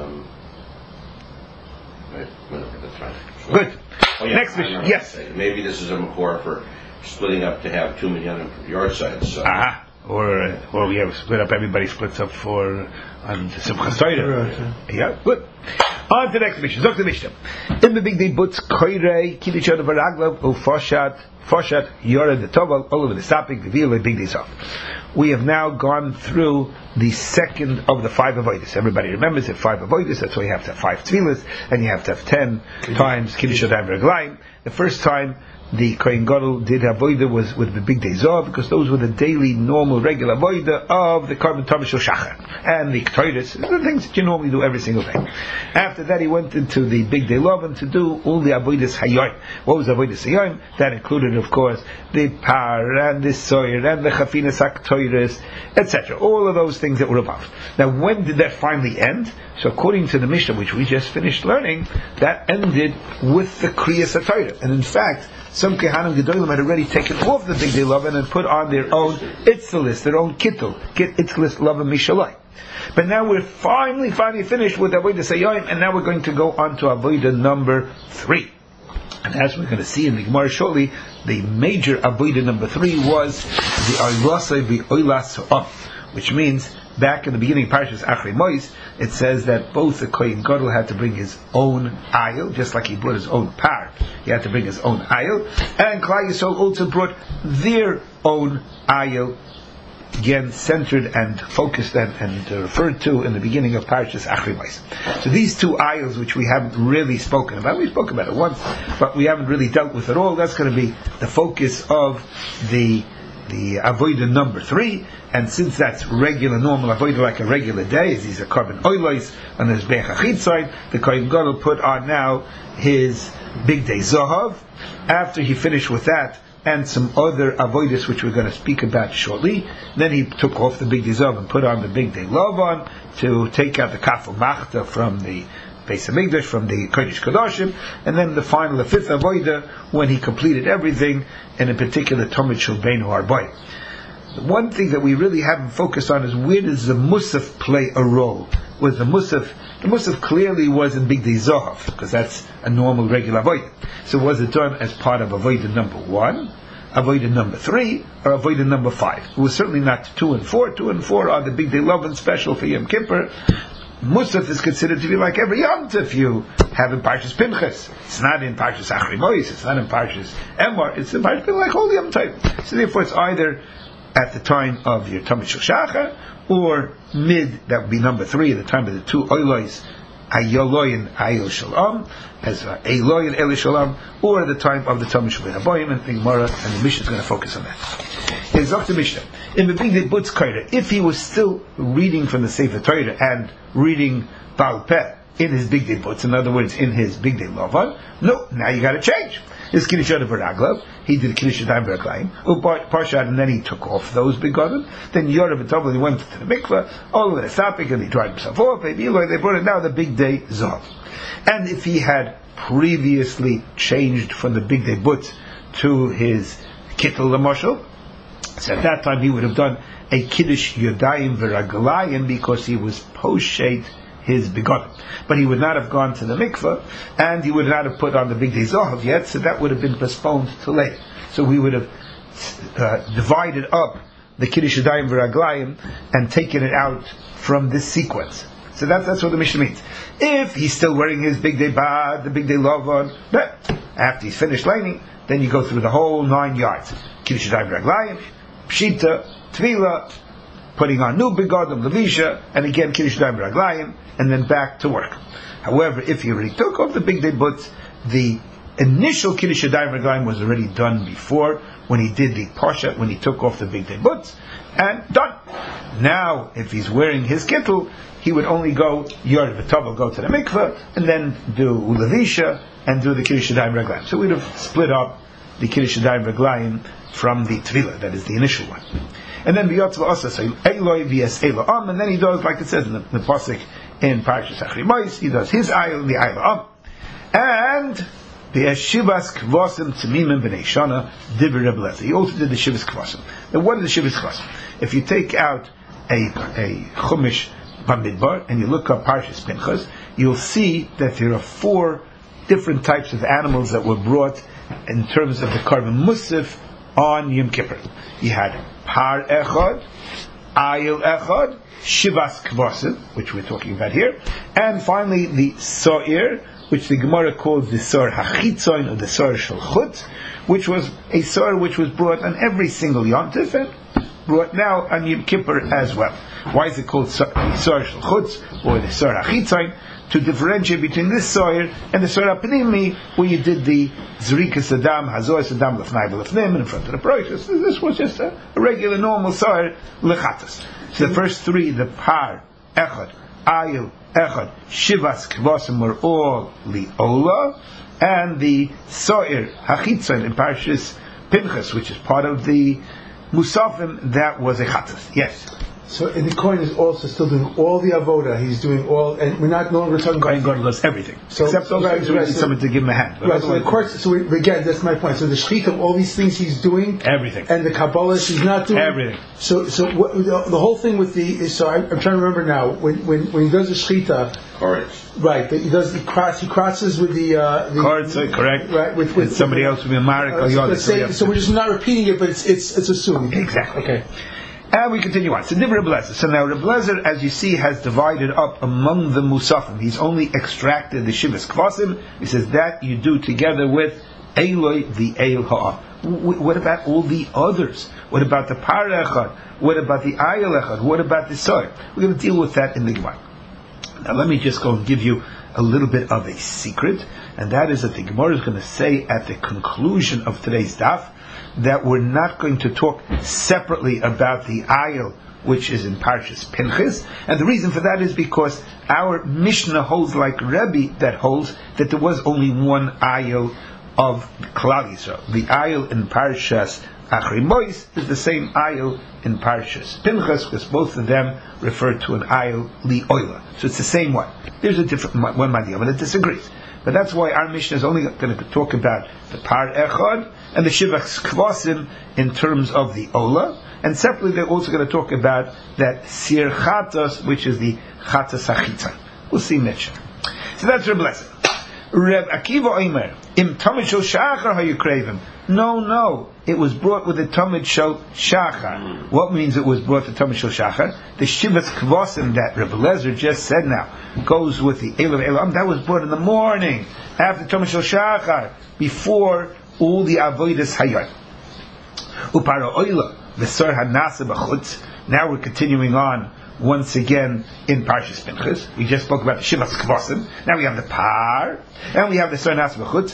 that's fine. Good. Next mission. Yes. Maybe this is a makor for splitting up to have 2 minyanim from your side. So. Or we have split up. Everybody splits up for on Simchas Torah. Yeah, good. On to the next mission. Zok the Mishnah. In the big day, butz koirei kiddush od varaglav ufoshat yored the toval all over the sapik the vila big days off. We have now gone through the second of the 5 avodas. Everybody remembers that 5 avodas. That's why you have to have 5 tefillas, and you have to have 10 times kiddush od varaglaim. The first time the Kohen Gadol did avoida was with the big day Zohar, because those were the daily, normal, regular avoida of the Karban Tamid Shel Shachar and the Ketores, the things that you normally do every single day. After that, he went into the big day Lavan to do all the avodas Hayom. What was avodas Hayom? That included, of course, the par and the soyer and the chafinas haktoires, etc. All of those things that were above. Now, when did that finally end? So, according to the Mishnah, which we just finished learning, that ended with the Kriyas HaTorah. And in fact, some Kehanim Gedolim had already taken off the big day Lavan and put on their own Itzlis, their own Kittel, Itzlis Lavan Mishalai. But now we're finally finished with Avodah Hayom, and now we're going to go on to Avodah number 3. And as we're going to see in the Gemara shortly, the major Avodah number 3 was the Oilase v'Oilas Ha'am, which means, back in the beginning of Parshas Achrei Mos, it says that both the Kohen Gadol had to bring his own ayil, just like he brought his own par. He had to bring his own ayil, and Klal Yisrael also brought their own ayil, again centered and focused and referred to in the beginning of Parshas Achrei Mos. So these two ayils, which we haven't really spoken about, we spoke about it once, but we haven't really dealt with it all. That's going to be the focus of the avodah number 3, and since that's regular, normal avodah, like a regular day, as these are carbon oilos on his Be'ech HaChitzon, the Kohen Gadol put on now his big day Zohav. After he finished with that, and some other avodas which we're going to speak about shortly, then he took off the big day Zohav and put on the big day Lavan to take out the Kafel Machta from the Beis Hamikdash, from the Kodesh Kodashim, and then the final, the 5th avodah, when he completed everything, and in particular Tomid Shel Beinu Arbayim. The one thing that we really haven't focused on is, where does the Musaf play a role? Was the Musaf clearly was in Big Day Zohav, because that's a normal, regular avodah. So was it done as part of avodah number 1, avodah number 3, or avodah number 5? It was certainly not 2 and 4. 2 and 4 are the Big Day Lavan special for Yom Kippur. Musaf is considered to be like every Yom Tov you have in Parshas Pinchas. It's not in Parshas Achrei Mos, it's not in Parshas Emor, it's in Parshas like whole Yom Tov. So therefore it's either at the time of your Tamid Shel Shachar, or mid, that would be number 3, at the time of the 2 oilos, Ayoloi and Ayol Shalom, as Eloi and Eli Shalom, or at the time of the Tamid Shel Be'aboyim, and the Gemara and the Mishnah is going to focus on that. It's Dr. Mishnah. In the Big Day Butz Kaira, if he was still reading from the Sefer Torah and reading Baal Peh in his Big Day Butz, in other words, in his Big Day Lavan, no, now you got to change. His Kiddush Yadav V'Raglav, he did Kiddush Yadayim V'Raglayim, Parshat, and then he took off those begotten. Then Yorav and Tov, he went to the mikveh, all of the Sapik, and he dried himself off. They brought it now the Big Day Zav. And if he had previously changed from the Big Day Butz to his Kittel L'Moshel, so at that time he would have done a Kiddush Yadayim V'Raglayim, because he was poshet his begotten. But he would not have gone to the mikveh, and he would not have put on the Big Day Zohav yet, so that would have been postponed to later. So we would have divided up the Kiddush Yadayim V'Raglayim and taken it out from this sequence. So that's what the Mishnah means. If he's still wearing his Big Day Bad, the Big Day Lavan, after he's finished lining, then you go through the whole 9 yards. Kiddush Yadayim V'Raglayim, Pshita, Tvila, putting on new begodim, Levisha, and again Kiddush Yadayim V'Raglayim, and then back to work. However, if he already took off the Big Day Butz, the initial Kiddush Yadayim V'Raglayim was already done before, when he did the Parshat, when he took off the Big Day Butz, and done. Now, if he's wearing his kittel, he would only go, Yorav V'Tov, go to the mikveh, and then do Levisha, and do the Kiddush Yadayim V'Raglayim. So we'd have split up the Kiddush Yadayim V'Raglayim from the Tvila, that is the initial one. And then V'yotzva Asa, so Eloi v'yes Elo'am, and then he does, like it says in the Pasuk in Parashas Achrei Mos, he does his Ayil and the Elo'am. And the Shivas Kvasim Tzimimim B'nei Shana Divrei Rebbe Lezer. He also did the Shivas Kvasim. Now what is the Shivas Kvasim? If you take out a Chumash Bamidbar and you look up Parashas Pinchas, you'll see that there are 4 different types of animals that were brought in terms of the Karban Musaf on Yom Kippur. You had Par Echad, Ayil Echad, Shivas Kvasim, which we're talking about here, and finally the So'ir, which the Gemara calls the Sor HaChitzon, or the Sor Shel Chutz, which was a Sor which was brought on every single Yom Tov, and brought now on Yom Kippur as well. Why is it called Soir Shel Chutz or the Soir HaChitzain? To differentiate between this Soir and the Soir HaPnimi, where you did the Zrikas Adam, Hazor Adam Lefnai V'Lefnim in front of the Proishas. This was just a regular, normal Soir Lechatas. So the first three, the Par, Echad, Ayil, Echad, Shivas, Kvasim were all Li'ola, and the Soir HaChitzain in Parshas Pinchas, which is part of the Musafim, that was a Chatas. Yes. So, and the Kohen is also still doing all the avoda. He's doing all, and we're not no longer talking about. Kohen Gadol does everything, except those things where you need someone to give him a hand. Right. So, of course, again, that's my point. So, the shechita, all these things he's doing, everything, and the Kabbalah he's not doing everything. So what, the whole thing with the. So, I'm trying to remember now when he does the shechita. Correct. Right, but he crosses with the correct. Right, with somebody else with a marek or the so we're just not repeating it, but it's assumed. Exactly. Okay. And we continue on. So Reb Lezer. So now Reb Lezer, as you see, has divided up among the Musafim. He's only extracted the Shivas Kvasim. He says that you do together with Eloi the Eil Ha'am. What about all the others? What about the Par Echad? What about the Ayil Echad? What about the Soir? We're going to deal with that in the Gemara. Now let me just go and give you a little bit of a secret, and that is that the Gemara is going to say at the conclusion of today's daf that we're not going to talk separately about the Ayil, which is in Parshas Pinchas, and the reason for that is because our Mishnah holds like Rebbe that holds that there was only one Ayil of Klal Yisrael. The Ayil in Parshas Achri Mois is the same Ayil in Parshas Pinchas, because both of them refer to an Ayil Li'oila. So it's the same one. There's a different one Madiyah, but it disagrees. But that's why our Mishnah is only going to talk about the Par Echad and the Shivas Kvasim in terms of the Ola, and separately they're also going to talk about that Sir Chatas, which is the Chatas HaChitzai. We'll see next. So that's Reb Lezer. Reb Akiva Omer, Im Tamid Shel Shachar Hayu Kravim. No, it was brought with the Tamid Shel Shachar. What means it was brought to Tamid Shel Shachar? The Shivas Kvasim that Reb Lezer just said now goes with the Eilav Eilam. That was brought in the morning after Tamid Shel Shachar, before all the Avodas Hayot. Upara Oila, the Sor Hanasa B'chutz. Now we're continuing on once again in Parshas Pinchas. We just spoke about the Shivas Kvasim. Now we have the Par, and we have the Sor Hanasa B'chutz.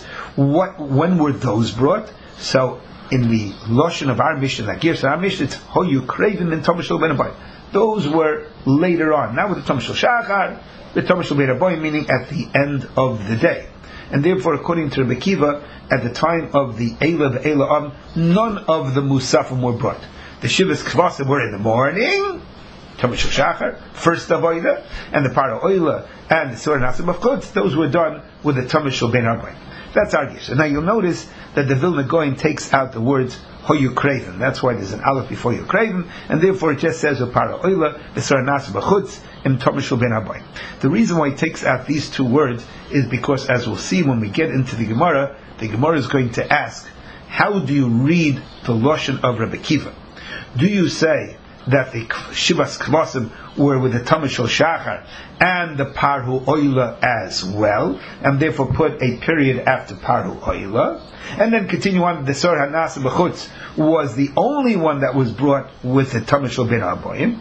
When were those brought? So in the Lashon of our Mishnah, that gives our Mishnah, it's Hoyu Kravim and Tamid Shel Ben Abayim. Those were later on. Now with the Tamid Shel Shachar, the Tamid Shel Ben Abayim, meaning at the end of the day. And therefore, according to Rebbe Kiva, at the time of the Eilav Eilam, none of the Musafim were brought. The Shivas Kvasim were in the morning, Tamid Shel Shachar, first Avodah, and the Par Oila and the Sor Hanasa B'chutz, those were done with the Tamid Shel Ben Abayim. That's our gish. And now you'll notice that the Vilna Gaon takes out the words Hoyu Kravim. That's why there's an aleph before you Kravim, and therefore it just says Upara Oila, the Sor Hanasa B'chutz, and Tamid Shel Ben Abayim. The reason why it takes out these two words is because, as we'll see when we get into the Gemara is going to ask, how do you read the Lashon of Rebbe Kiva? Do you say that the Shivas Kvasim were with the Tamid Shel Shachar and the Parhu Oila as well, and therefore put a period after Parhu Oila, and then continue on, the Sor Hanasa B'chutz was the only one that was brought with the Tamid Shel Ben Abayim?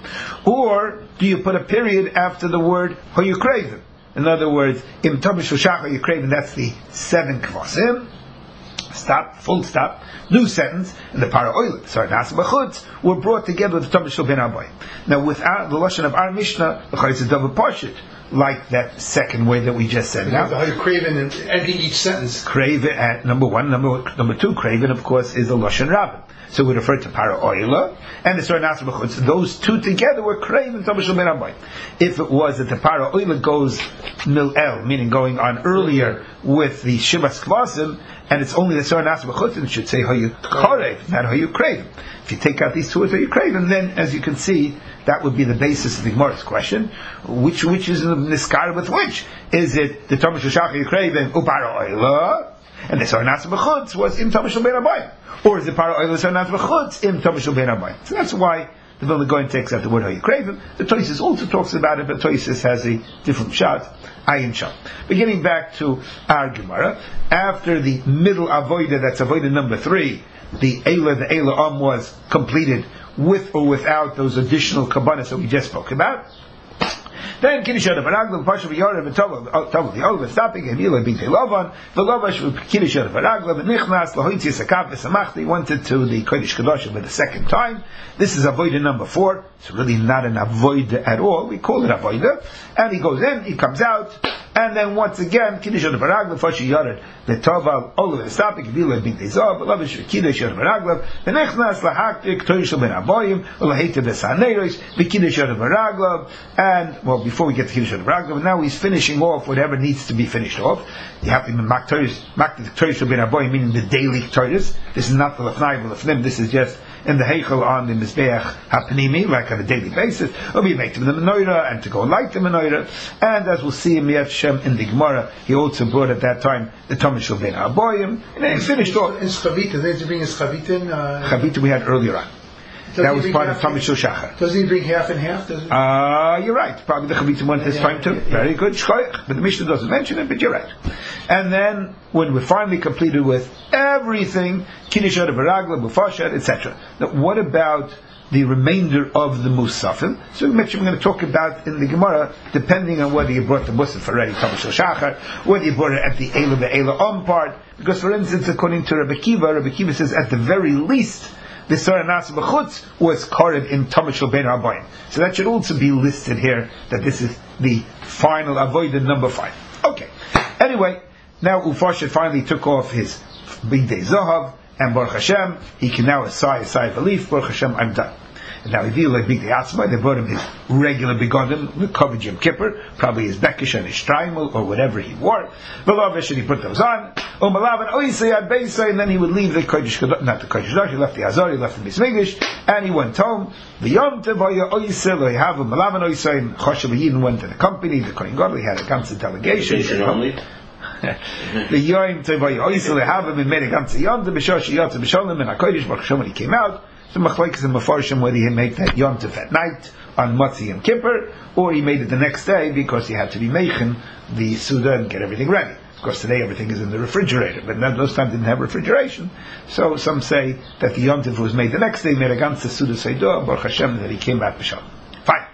Or do you put a period after the word Hoyu Kravim? In other words, Im Tamid Shel Shachar Hoyu Kravim, that's the 7 Kvasim. Stop, full stop, new sentence, and the Para Oil, Sor Hanasa B'chutz, were brought together with the Tamid Shel Ben Abayim. Now, without the Lashon of our Mishnah, the Chayitz is double parshit, like that second way that we just said. Now, how you craven and ending each sentence. Craven at number one, number two. Craven, of course, is the Lashon Rabbin. So we refer to Para Oila and the Sor Hanasa B'chutz. Those two together were Craven Tamid Shel Ben Abayim. If it was that the Para Oila goes Mil'el, meaning going on earlier with the Shivas Kvasim, and it's only the Sor Hanasa B'chutz, it should say Hoyu Karev, not Hoyu Kravim. If you take out these two words, Hoyu Kravim, then, as you can see, that would be the basis of the Gemara's question. Which is niskar with which? Is it the Tamid Shel Shachar Hoyu Kravim Upara Oila, and the Sor Hanasa B'chutz was Im Tamid Shel Ben Abayim? Or is the Para Oila Sor Hanasa B'chutz Im Tamid Shel Ben Abayim? So that's why the Vilna Gaon takes out the word Hoyu Kravim. The Tosfos also talks about it, but Tosfos has a different shot. Ayin Shal. Beginning back to our Gemara, after the middle avodah, that's avodah number 3, the Eilah was completed with or without those additional kabbanas that we just spoke about. Then Kiddush Yadav Araglav, Pasha V'Yorev, and Tov, the Olive, stopping, and Yila, Big Lovan, the Lovash, Kiddush Yadav Araglav, and Nichnas, Lahoitzi, Sakav, Samach, they went into the Kodesh Kadosh for the second time. This is Avodah number 4. It's really not an Avodah at all. We call it Avodah. And he goes in, he comes out, and then once again, Kiddush Yadav Araglav, Pasha Yorev, the Tov, Olive, stopping, Yila, Big Zov, the Lovash, Kiddush Yadav Araglav, the Nichnas, Lahaktik, Toishal Ben Avoyim, Lahita Besaneiros, the Kiddush Yadav Araglav, and, well, before we get to Kiddush Yadav Araglav, now he's finishing off whatever needs to be finished off. You have to be Mak the Toishal Ben Avoyim, meaning the daily Torahs. This is not the Lefnai V'Lefnim, this is just in the Heichel on the Mizbeach HaPnimi, like on a daily basis, or we make them the menorah, and to go light the menorah, and as we'll see in Yad Shem in the Gemara, he also brought at that time the Tomishal Ben Aboyim, and then he finished off. In Chavita, they had to bring his Chavita in? Chavita we had earlier on. That was part of Tomishal Shachar. Doesn't he bring half and half? You're right. Probably the Chavita went this time too. Very good. Shkoyach. But the Mishnah doesn't mention it, but you're right. And then, when we're finally completed with everything, Kiddush Yadav Araglav, Mufashat, etc. Now, what about the remainder of the Musafim? So we're going to talk about in the Gemara, depending on whether you brought the Musaf already, Tomishal Shachar, whether you brought it at the Eila part. Because, for instance, according to Rabbi Kiva says, at the very least, the Sarah Nasa B'chutz was carved in Tomishal Ben Abayim. So that should also be listed here, that this is the final Avodah number 5. Okay. Anyway, now Ufashet finally took off his Bigdei Zahav, and Baruch Hashem, he can now sigh of relief, Baruch Hashem, I'm done. And now he like Bigdei Atzma, they brought him his regular begodim, the covered Yom Kippur, probably his Bekish and his Shtraimel, or whatever he wore. V'lavish, and he put those on. Umalav and Oisei ad Beisai, and then he would leave the Kodesh Kadosh, not the Kodesh Kadosh, he left the Azor, he left the Mismigish, and he went home. The Yom Tevaya Oisei, lo Yehav, Umalav and Oisei, and Choshev Yidin went to the company, the Kohen Gadol, he had a ganze delegation. Only. The Yom Tevaya Oisei, lo Yehav, and made a ganze Yom, the B'shosh Yotze B'sholem, and HaKodesh Baruch Hashem, when he came out, so Machlekes and Mefarshim whether he made that Yom Tov at night on Motzi Yom Kippur, or he made it the next day because he had to be meichen the Suda and get everything ready. Of course, today everything is in the refrigerator, but those times didn't have refrigeration. So some say that the Yom Tov was made the next day, made against the Suda Seidah, Baruch Hashem, that he came back b'shalom. Fine.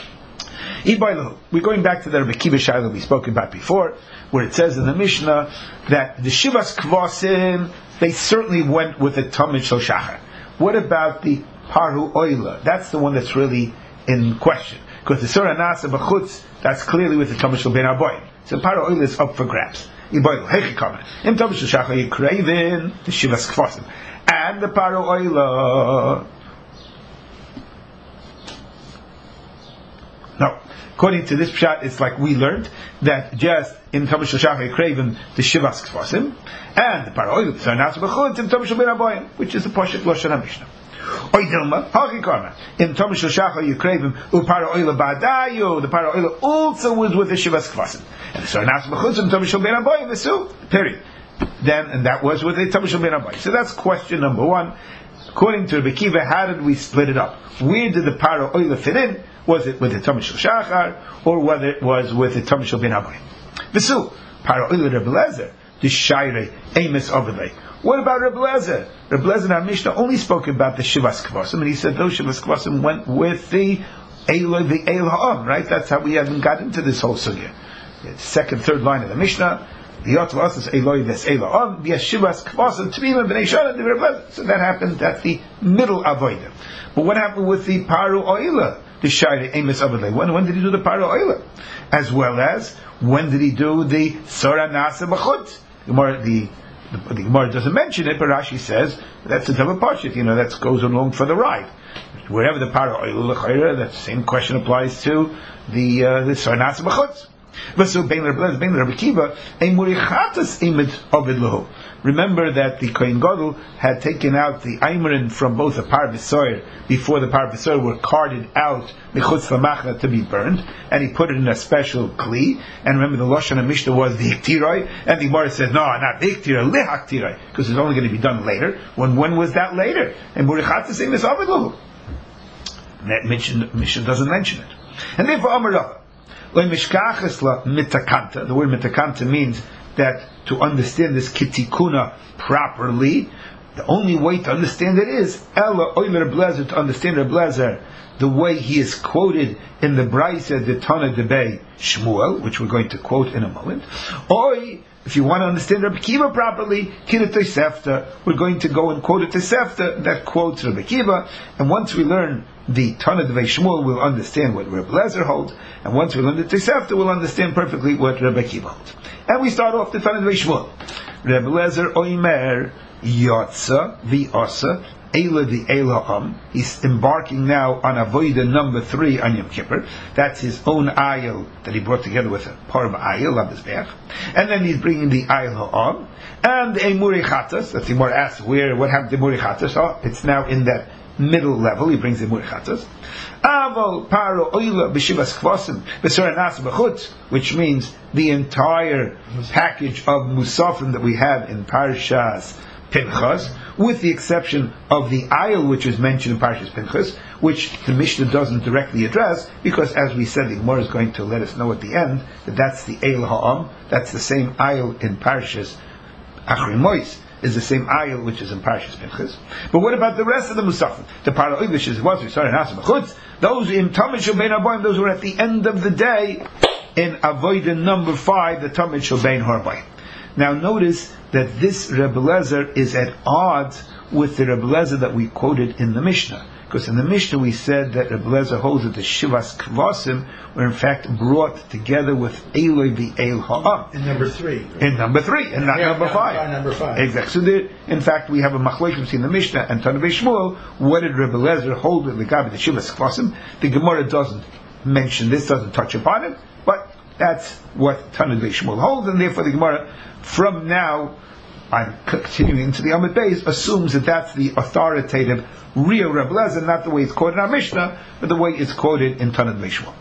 We're going back to the Rabbi Kiva Shaila we spoke about before, where it says in the Mishnah that the Shivas Kvasim, they certainly went with the Tamid Shel Shachar. What about the Paru Oila? That's the one that's really in question. Because the Surah Nasa B'chutz, that's clearly with the Tamid Shel Ben Aboyim. So Paru Oila is up for grabs. In Tamid Shel Shachar, you craving the Shivas Kvasim. And the Paru Oila. No. According to this pshat, it's like we learned that just in Tamid Shel Shachar Yekravim the Shivas Kvasim, and the Paroil the Sarnas B'chutz in Tamid Shel Ben Aboyim, which is the Poshet Lashon HaMishnah. Oidilma Hakikarma in Tamid Shel Shachar Yekravim uParoil Ba'adayu. The Paroil also was with the Shivas Kvasim, and the Sarnas B'chutz in Tamid Shel Ben Aboyim. Esu. Period. Then and that was with the Tamid Shel Ben Aboyim. So that's question number 1. According to Rabbi Kiva, how did we split it up? Where did the Paroil fit in? Was it with the Tamid Shel Shachar, or whether it was with the Tamid Shel Ben Aboyim? V'su, Paroil Rebbe Lezer, the Shaire, Amos Ovelay. What about Rebbe Lezer? Rebbe Lezer in our Mishnah only spoke about the Shivas Kvasim, and he said those Shivas Kvasim went with the Eil Ha'am, right? That's how we haven't got into this whole sugya. The second, third line of the Mishnah, the Yotel Asas Eloi Ves Eil Ha'am, the Shivas Kvasim, Tmima B'nei Shana, the Rebbe Lezer. So that happened at the middle Avodah. But what happened with the Paru Oila? The Shaire Amos Avalei. When did he do the Paru Oila? As well as when did he do the Sora Nasa B'chutz? The Gemara doesn't mention it, but Rashi says that's a double parshit. That goes along for the ride. Wherever the Paru Oila L'chayra, that same question applies to the Sora Nasa B'chutz. Remember that the Kohen Gadol had taken out the Aymerin from both the Par V'Soyer before the Par V'Soyer were carted out Mechutz L'Machna to be burned, and he put it in a special kli. And remember, the Lashon HaMishnah was the Hiktiroi, and the Gemara says, no, not the Hiktiroi, Lehaktiroi, because it's only going to be done later. When was that later? And Murichatas Emes Ovid Lahu. That Mishnah doesn't mention it. And therefore, Amar Rava. The word mitakanta means that to understand this kitikuna properly, The only way to understand it is Ella Oiler Blazer, to understand Reb Blazer the way he is quoted in the Brisa the Tana Debei Shmuel, which we're going to quote in a moment. Or if you want to understand Rabbi Kiva properly, Kira Tosefta, we're going to go and quote a Tosefta that quotes Rabbi Kiva, and once we learn the Tana Debei Shmuel, we'll understand what Reb Blazer holds, and once we learn the Tosefta, we'll understand perfectly what Rabbi Kiva holds. And we start off the Tana Debei Shmuel. Reb Blazer Oimer Yotza V'Osa Eila the Eila He's embarking now on Avodah number 3 on Yom Kippur. That's his own ayil that he brought together with a part of ayil of his back. And then he's bringing the ayil ha'am and the Emuri Chatas. That's the more asked what happened to Emuri Chatas. Oh, it's now in that middle level. He brings the Emuri Chatas. Aval Paro Oila B'Shivas Kvasim B'Soranas B'Chutz, which means the entire package of Musafim that we have in Parshas Pinchas, with the exception of the ayil which is mentioned in Parshas Pinchas, which the Mishnah doesn't directly address, because as we said, the Gemara is going to let us know at the end that that's the Eil Ha'am, that's the same ayil in Parshas Achri Mois, is the same ayil which is in Parshas Pinchas. But what about the rest of the Musafim? The Para'oy, which is what we saw in Asa B'Chutz, those in Tamid Shalbein Harbayim, those who are at the end of the day in Avodah number 5, the Tamid Shalbein Harbayim. Now notice that this Rebbe Lezer is at odds with the Rebbe Lezer that we quoted in the Mishnah. Because in the Mishnah we said that Rebbe Lezer holds that the Shivas Kvasim were in fact brought together with Eloi the Eil Ha'am. In number 3. In number 3, and not number 5. Number 5. Exactly. So in fact we have a machlokes between the Mishnah and Tana Debei Shmuel. What did Rebbe Lezer hold with the Gabi, the Shivas Kvasim? The Gemara doesn't mention this, doesn't touch upon it, but that's what Tana Debei Shmuel holds, and therefore the Gemara from now, I'm continuing into the Amud Beis, assumes that that's the authoritative real Rebbe Lezer, not the way it's quoted in our Mishnah, but the way it's quoted in Tana Debei Shmuel.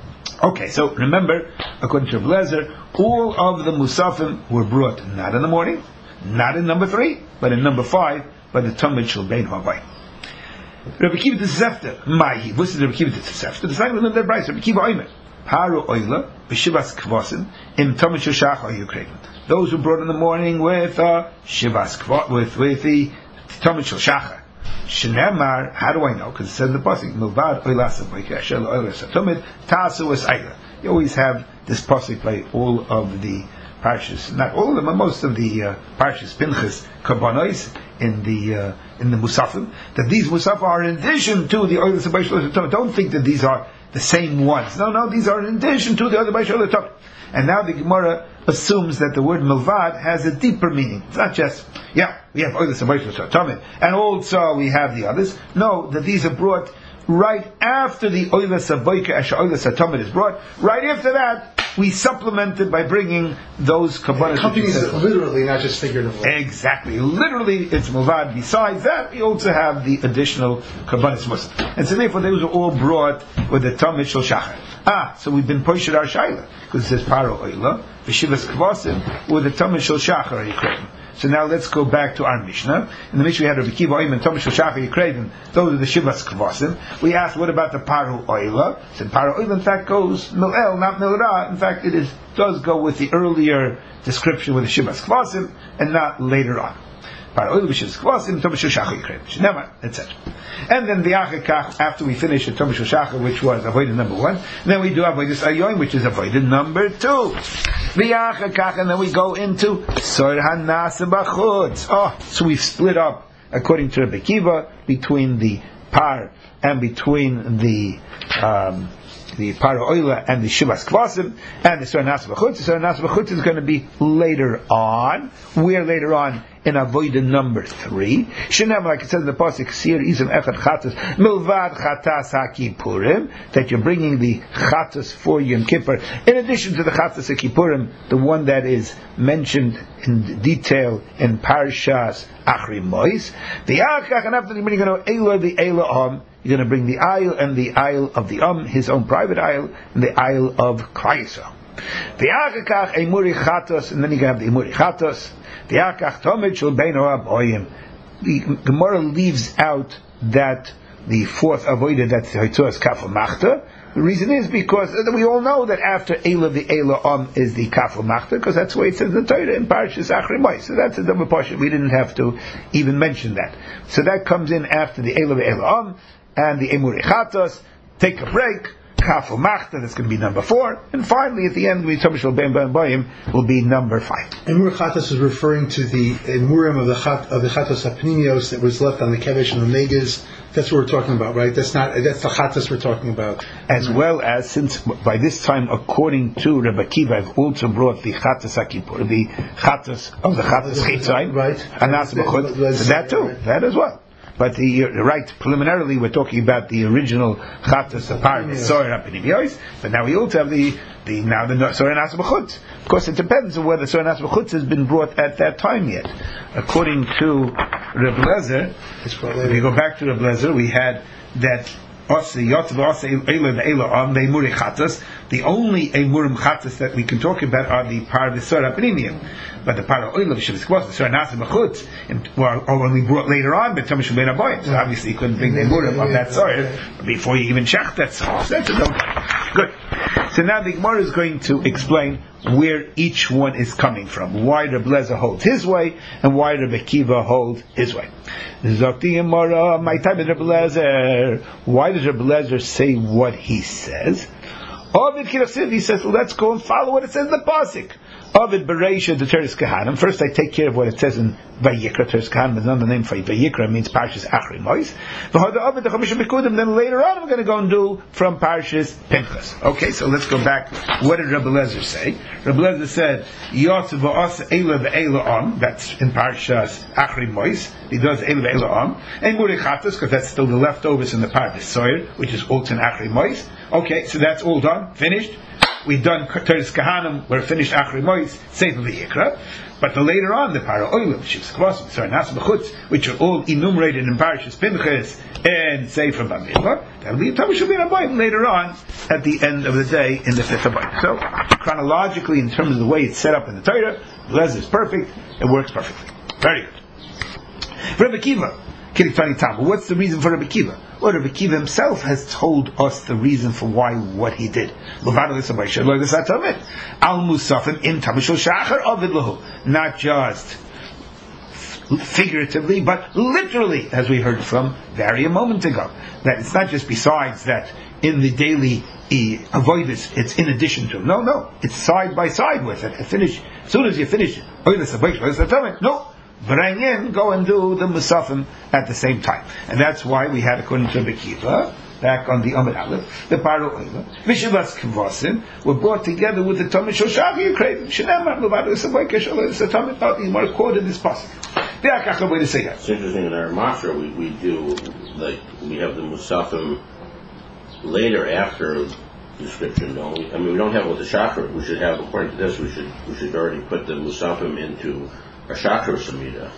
Okay, so remember, according to Rebbe Lezer, all of the Musafim were brought not in the morning, not in number 3, but in number 5, by the Tamid Shalbein Harbayim. Rabbi Kiva Tzefta, Mahi, this is Rabbi Kiva Tzefta, the second of the Brisa, Rabbi Kiva Oimer, Paru Oila, B'Shivas Kvasim, Im Tamid Shashach Oyukreim. Those who brought in the morning with Shivas Kvot, with the Tamid Shel Shachar. Shneimar, how do I know? Because it says in the pasuk, Milvad Oilas V'Yikashel Oilas Atumid Tasu Es Ayla. You always have this pasuk by all of the parshas, not all of them, but most of the parshas Pinchas Karbanos in the Musafim. That these Musafim are in addition to the Oilas V'Yikashel. Don't think that these are the same ones. No, these are in addition to the other V'Yikashel Atumid. And now the Gemara assumes that the word milvad has a deeper meaning. It's not just, we have Oilas Abayis, and also we have the others. No, that these are brought right after the Oilas Abayis, as Oilas Atomid is brought. Right after that, we supplemented by bringing those kabbalah. Accompanies it literally, not just figuratively. Exactly. Literally, it's milvad. Besides that, we also have the additional kabbalah muslim. And so therefore, those are all brought with the Tamid Shel Shachar. So we've been poshed our shaila, because it says Paro Oila, V'Shivas Kvasim, with the Tamid Shel Shachar Yikreim. So now let's go back to our Mishnah. In the Mishnah we had Rabbi Kiva Oim and Tamid Shel Shachar Yikreim. Those are the Shivas Kvasim. We asked, what about the Paro Oila? Said Paro Oila in fact goes Mil'el, not Mil'ra. In fact, does go with the earlier description with the Shivas Kvasim, and not later on. Etc. And then V'Achakach, after we finish the Tamid Shel Shachar, which was avoided number 1, then we do avoided Ayoim, which is avoided number 2. V'Achakach, and then we go into Sor HaNasa B'Chutz. So we've split up, according to Rabbi Kiva, between the Par and between the Paro Oila and the Shivas Kvasim and the Sor HaNasa B'Chutz. The Sor HaNasa B'Chutz is going to be later on. We're later on in Avodah number 3. Shenem, like it says in the pasuk, Sir Izim Echad Chatas Milvad Chatas HaKippurim, that you're bringing the Chatas for Yom Kippur, in addition to the Chatas HaKippurim, the one that is mentioned in detail in Parshas Achri Mois. The Achach, and after you're bringing the Eila you're going to bring the Ayil and the Ayil of the his own private Ayil, and the Ayil of Klal Yisrael. The Achach Emuri Chatas, and then you can have the Emuri Chatas. The Achach Tamid Shalbein Harbayim. The Gemara leaves out that the fourth avodah, that's the Hoitzuas Kaf Machta, The reason is because we all know that after Eila the Eila is the Kafel Machta, because that's the way it says in the Torah in Parashas Achri Mos. So that's a double portion. We didn't have to even mention that. So that comes in after the Eila the Eila and the Emurei Chatos. Take a break. Kafel Machta, that's going to be number 4, and finally at the end, Tomishal Ben Bayim will be number 5. Emurei Chatos is referring to the Emurim of the Chatos Apnimios that was left on the Kevesh and the Megas. That's what we're talking about, right? That's the Chatos we're talking about. As well as, since by this time, according to Rabbi Akiva, I've also brought the Chatos Akipur, the Chatos of the Chatos Chitzai, right? And that too, that as well. But you're right, preliminarily we're talking about the original Chatos Apar, the Soyer HaPnimiyos, but now we also have the Soyer Nas B'chutz. Of course, it depends on whether Soyer Nas B'chutz has been brought at that time yet. According to Reb Lezer, if you go back to Reb Lezer, we had that the only Emurim Chatas that we can talk about are the Par V'Sor HaPnimiyim. But the Par Oil of Shivas Kvos, the Sor Nasa B'chutz, were only brought later on by Tomishal Ben Abayim. So obviously you couldn't bring the Emurim of that Sor before you even shach that Sor. So that's a don't. Good. So now the Gemara is going to explain where each one is coming from. Why Reb Lezer holds his way, and why Reb Akiva holds his way. Zokti Gemara, my time is Reb Lezer. Why does Reb Lezer say what he says? Ovid Kirasiv, he says, let's go and follow what it says in the Pasuk. Ovid Bereisha, the Teres Kahanim. First I take care of what it says in Vayikra. Teres Kahanim is another name for Vayikra, means Parshas Achri Mos. Then later on we're going to go and do from Parshas Pinchas. Okay, so let's go back. What did Rabbi Lezer say? Rabbi Lezer said, Yotz v'asa Eila v'Eila on. That's in Parshas Achri Mos. He does Eila v'Eila on. And Emurei Chatos, because that's still the leftovers in the Parshas Soyer, which is also in Achri Mos. Okay, so that's all done, finished. We've done Teres Kahanim, we're finished Achri Mos, Sefer V'Yikra. But later on, the Para Oilim, Shivas Kvasim, Sor Nas B'chutz, which are all enumerated in Parashas Pinchas and Sefer Bamidbar, that'll be Tomishal Ben Abayim later on at the end of the day in the 5th Abayim. So, chronologically, in terms of the way it's set up in the Torah, Lezer is perfect, it works perfectly. Very good. Rabbi Akiva, what's the reason for Rabbi Akiva? Well, Rabbi Akiva himself has told us the reason for what he did. Not just figuratively, but literally, as we heard from Vari a moment ago. That it's not just besides that in the daily avoidance, it's in addition to. No, it's side by side with it. As soon as you finish, no. Bring in, go and do the Musafim at the same time. And that's why we had, according to Rabbi Akiva, back on the Amud Aleph, the Paro Oila, Vishivas Kvasim, were brought together with the Tomid Shoshavi Ukraine. Shenamar, Lubadu Saboika Shalom, the Tomid, not even more quoted this passage. It's interesting in our Mashra, we do, like, we have the Musafim later after description, don't we? I mean, we don't have with the Shachar. We should have, according to this, we should already put the Musafim into a Shachar Samida.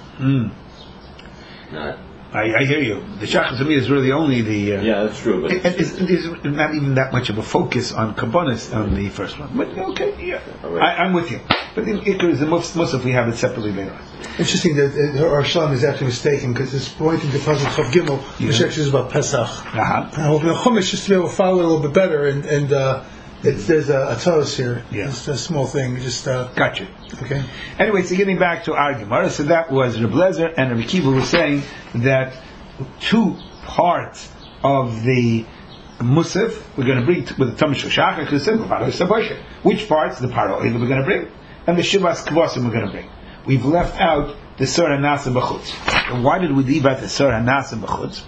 I hear you. The Shachar Samida is really only the... yeah, that's true. But there's not even that much of a focus on Kabbanis on the first one. But okay, yeah. Right. I'm with you. But in Iker is the Musaf, we have it separately later on. Interesting that our Shalom is actually mistaken, because it's pointing to Pasuk Chav Gimel, which actually is about Pesach. Chumash, just to be able to follow it a little bit better, and there's a Taurus here. Yeah. It's a small thing. Gotcha. Okay. Anyway, so getting back to our Gemara, so that was Reb Lezer and Rabbi Akiva were saying that 2 parts of the Musaf we're going to bring with the Tomid Shachar, because it's simple. Which parts? The Paro Oila we're going to bring, and the Shivas Kvasim we're going to bring. We've left out the Sor Nasa B'chutz. And why did we leave out the Sor Nasa B'chutz?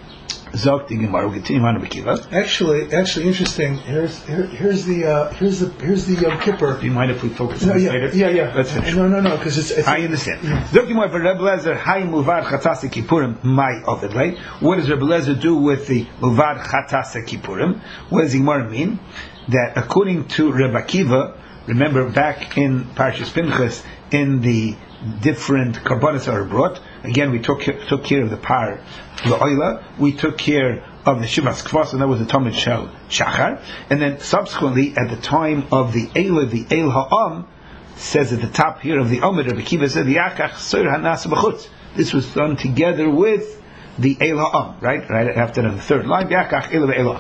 Actually, interesting. Here's the Yom Kippur. Do you mind if we focus on this later? Yeah. Let's finish. No, because it's. I understand. What does Rebbe Lezer do with the Muvad Chatasa Kippurim? What does Gemara mean? That according to Rebbe Akiva, remember back in Parshas Pinchas, in the different karbanos that are brought. Again, we took care of the Par L'Oila. We took care of the Shivas Kvasim, and that was the Tomid Shel Shachar. And then subsequently, at the time of the Eila, the El Ha'am, says at the top here of the Amud, Rabbi Akiva said, Yakach Sor Hanas B'chutz. This was done together with the El Ha'am, right after the third line, Yakach El Ha'am.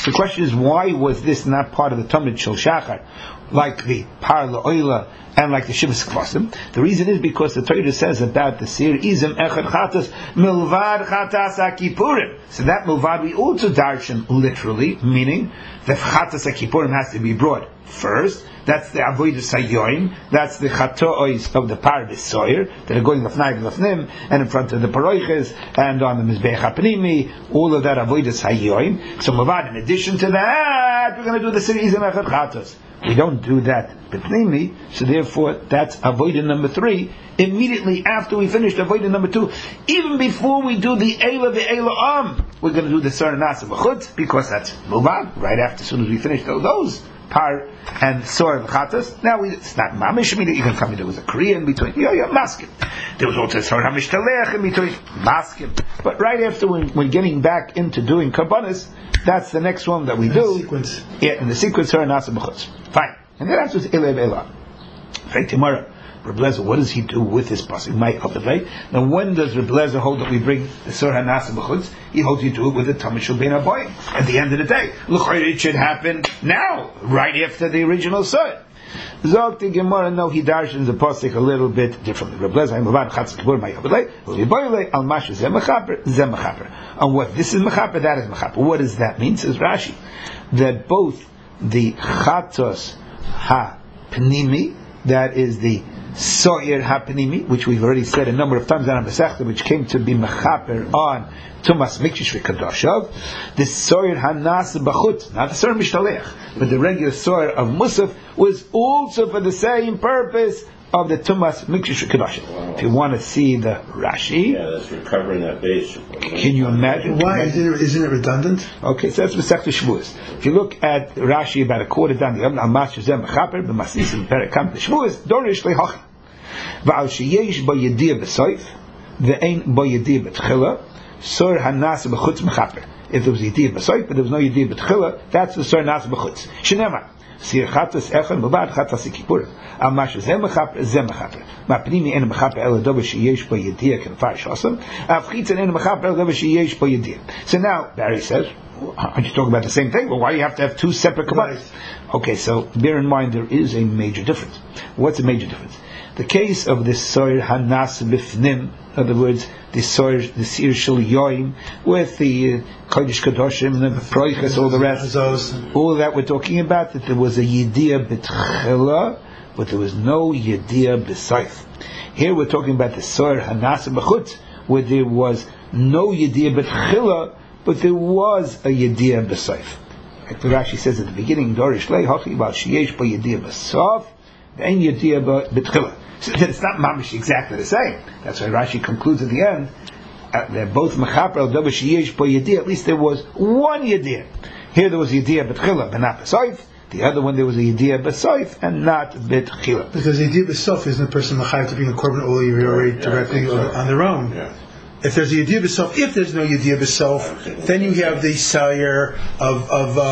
The question is, why was this not part of the Tamid Shel Shachar, like the Par La'oila and like the Shivas Kvasim? The reason is because the Torah says about the Sir Izim Echad Chatas Milvad Chatas HaKippurim. So that Milvad we also darshan literally, meaning that Chatas HaKippurim has to be brought first. That's the Avodas Hayoim. That's the Chatois of the Par B'Soyer that are going Lafnai Lafnim and in front of the Paroiches and on the Mizbeach HaPnimi. All of that Avodas Hayoim. So Mavad, in addition to that, we're going to do the Sir Izim Echad Chatas. We don't do that B'Pnimi, so therefore that's Avodah number 3. Immediately after we finish the Avodah number 2, even before we do the Eila Ve'Eila we're going to do the Sar Nasa B'Chutz, because that's Mavad, right after, as soon as we finish those Par and Sor and Chatas. Now it's not Mamish, I mean, you can tell me there was a Kriya in between. Maskim. There was also Sor Hamish Talech in between. Maskim. But right after we're getting back into doing Karbanis, that's the next one that we do. Sequence. Yeah, in the sequence, Sor Nasa B'Chutz. Fine. And then after it's Elev Elah. Right, tomorrow. Reb Lezer, what does he do with his pasuk? Now, when does Reb Lezer hold that we bring the Surah Nasa B'Chutz? He holds you do it with the Tamid Shel Bein Habayim at the end of the day. Look, it should happen now, right after the original Surah. Zog the Gemara, no, he darshans the pasuk a little bit differently. Reb Lezer, I'm about Chatz Kippur, my Yabalei, Uliboyle, Al Masha Zeh Mechaper. And what? This is Mechaper, that is Mechaper. What does that mean? Says Rashi, that both the Chatos Ha-Pnimi, that is the So'ir HaPnimi, which we've already said a number of times on Masechta, which came to be Mechaper on Tumas Mikdash V'Kadoshav, the So'ir HaNas B'Chutz, not the So'ir Mishtalech, but the regular So'ir of Musaf, was also for the same purpose of the Tumas Mikdash V'Kadoshav. Wow. If you want to see the Rashi, that's recovering that base. Can you imagine? Why isn't it redundant? Okay, so that's Masechta Shavuos. If you look at Rashi about a quarter down the Al Mash Zeh Mechaper b'Masisim Perekam Shavuos, Dorish Lehachi. V'al sheyesh bo yediyah b'soif, ve'ein bo yediyah b'tchila, Sor Hanas B'Chutz Mechaper. If there was yediyah b'soif, but there was no yediyah b'tchila, that's the Sor Hanas B'Chutz. Shenema. Sir Chatas Echad Mubad Chatas Kippur. Al Mash Zeh Mechaper. Ma'pnimi en Mechaper el Dov sheyesh bo yediyah Kenfar Shosam. Avchitzan en Mechaper el Dov sheyesh bo yediyah. So now Barry says, aren't you talking about the same thing? Well, why do you have to have two separate kabbalas? Okay, so bear in mind there is a major difference. What's the major difference? The case of the Soir Hanas Bifnim, in other words, the Sir Shel Yoim, with the Kodesh Kadoshim, the Proiches, all the rest, all that we're talking about, that there was a Yediyah B'Tchila, but there was no Yediyah B'Soif. Here we're talking about the Soir Hanas B'Chutz, where there was no Yediyah B'Tchila, but there was a Yediyah B'Soif. Like the Rashi says at the beginning, Dorish Lei Hachi Bal Sheyesh Ba Yediyah B'Sof, Ve'en Yediyah B'Tchila. So it's not mamish exactly the same. That's why Rashi concludes at the end. They're both mechaper al davar sheyesh bo yediyah. At least there was one yediyah. Here there was yediyah b'tchila, but not b'soif. The other one there was a yediyah b'soif and not b'tchila. Because yediyah b'soif isn't a person mechayev to bring a korban oil directly on their own. Yeah. If there's a yediyah b'sof, if there's no yediyah b'sof, then you have the sayer of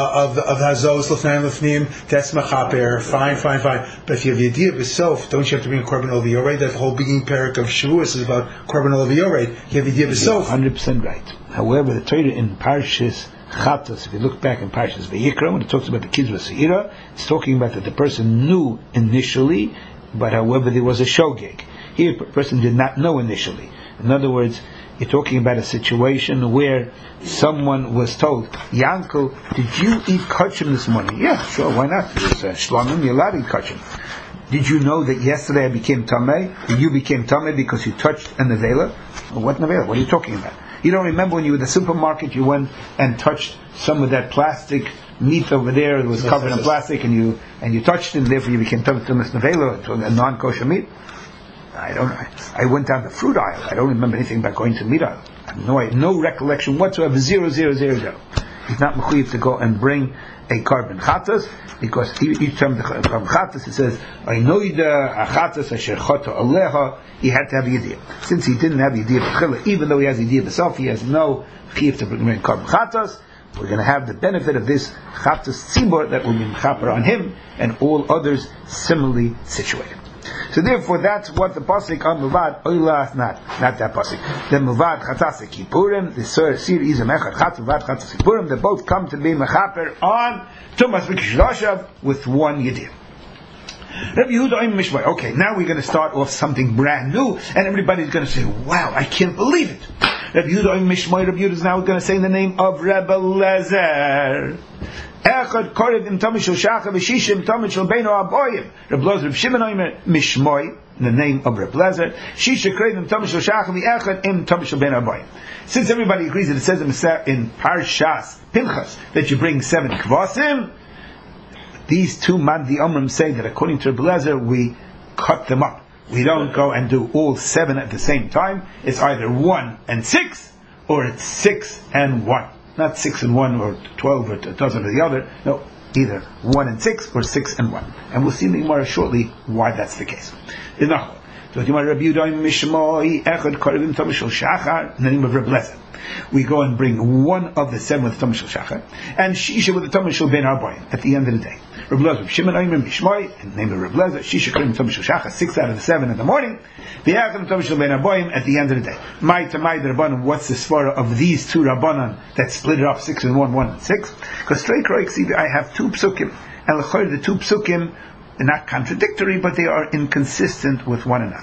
hazos lefnaim lefnim. That's mechaper. Fine. But if you have yediyah b'sof, don't you have to bring a korban ol v'yorei? That whole beginning parak of Shavuos is about korban ol v'yorei. You have yediyah b'sof. 100% right. However, the Torah in Parshas Chatos, if you look back in Parshas Vayikra, when it talks about the kids with Seira, it's talking about that the person knew initially, but however there was a shogeg. Here, the person did not know initially. In other words, you're talking about a situation where someone was told, Yankel, did you eat kachim this morning? Yeah, sure, why not? It's shlamim, you're allowed to eat kachim. Did you know that yesterday I became tameh? You became tameh because you touched a nevela? Well, what nevela? What are you talking about? You don't remember when you were in the supermarket, you went and touched some of that plastic meat over there that was covered in plastic, and you touched it, and therefore you became tameh to this nevela, to a non-kosher meat? I went down the fruit aisle. I don't remember anything about going to the meat aisle. I have no recollection whatsoever. 0. He's not mechuyev to go and bring a korban chatas, because each time the korban chatas it says Aynoida achatas asher chata aleha. He had to have yediyah. Since he didn't have yediyah b'chila, even though he has yediyah b'self, he has no mechuyev to bring korban chatas. We're going to have the benefit of this chatas tzibor that will be mechaper on him and all others similarly situated. So therefore, that's what the pasuk on Muvad Oilas, not that pasuk. The Muvad Chatzas Kippurim, the Sir Sir Izam Echad Chatz Muvad Chatzas Kippurim, they both come to be mechaper on Tumas Rikish Rashav with one Yediyah. Rabbi Yehuda Oim Mishmai. Okay, now we're going to start off something brand new, and everybody's going to say, "Wow, I can't believe it." Rabbi Yehuda Oim Mishmai. Rabbi Yehuda is now going to say the name of Rebbe Lezer. Echad Korev Im Tamishul Shacha V'Shishim Tamishul Beino Aboyim. Rebbe Lezer Reb Shimon Oim Mishmai. The name of Rebbe Lezer. Shisha Korev Im Tamishul Shacha V'Echad Im Tamishul Beino Aboyim. Since everybody agrees that it says in Parshas Pinchas that you bring 7 kvasim, these two Mandi Omrim say that according to Rebbe Lezer, we cut them up. We don't go and do all 7 at the same time. It's either 1 and 6, or it's 6 and 1. Not 6 and 1, or 12, or a dozen or the other. No, either 1 and 6, or 6 and 1. And we'll see in the Gemara shortly why that's the case. In the name of Rebbe Lezer, we go and bring 1 of the 7 with Tamishul Shachar, and Shisha with the Tamishul Ben Arboim at the end of the day. Rebbe Lezer, Shimon Oimim Mishmoi, in the name of Rebbe Lezer, Shisha Korim Tamishul Shachar, 6 out of the 7 in the morning, the Echad Tamishul Ben Arboim at the end of the day. My Tamai the Rabbanon, what's the svara of these 2 Rabbanon that split it up 6 and 1, 1 and 6? Because straight Kroik, I have 2 psukim, and l'chor the 2 psukim are not contradictory, but they are inconsistent with one another.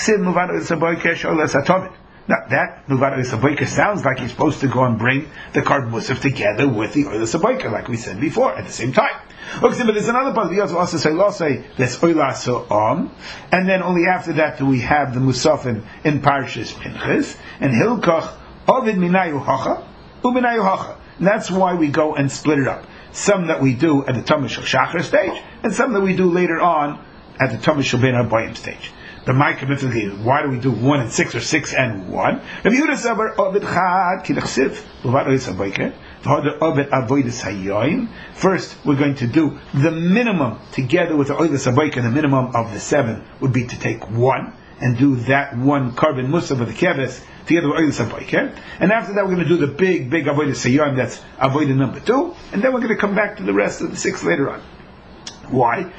Now that Nuvad Oil sounds like you're supposed to go and bring the Karban Musaf together with the Oil Saboika, like we said before, at the same time. Okay, but there's another part. We also say there's Oila So'am, and then only after that do we have the Musafim in Parshas Pinchas, and Hilkach Ovid Minayu Hacha, Uminayu Hacha. And that's why we go and split it up. Some that we do at the Tamishul Shachar stage, and some that we do later on at the Tamishul Ben Arboim stage. The Micah, why do we do 1 and 6 or 6 and 1? Rabbi Yehuda Sabar Ovid Chad Kilachsiv Luvad Oisaboiker V'Hoder Ovid Avoidus Hayoim. First, we're going to do the minimum together with the Oidas Aboiker. The minimum of the 7 would be to take 1 and do that 1 Karban Musaf of the Keves together with Oidas Aboiker. And after that, we're going to do the big Avoidus Hayoim. That's Avodah number 2, and then we're going to come back to the rest of the 6 later on. Why?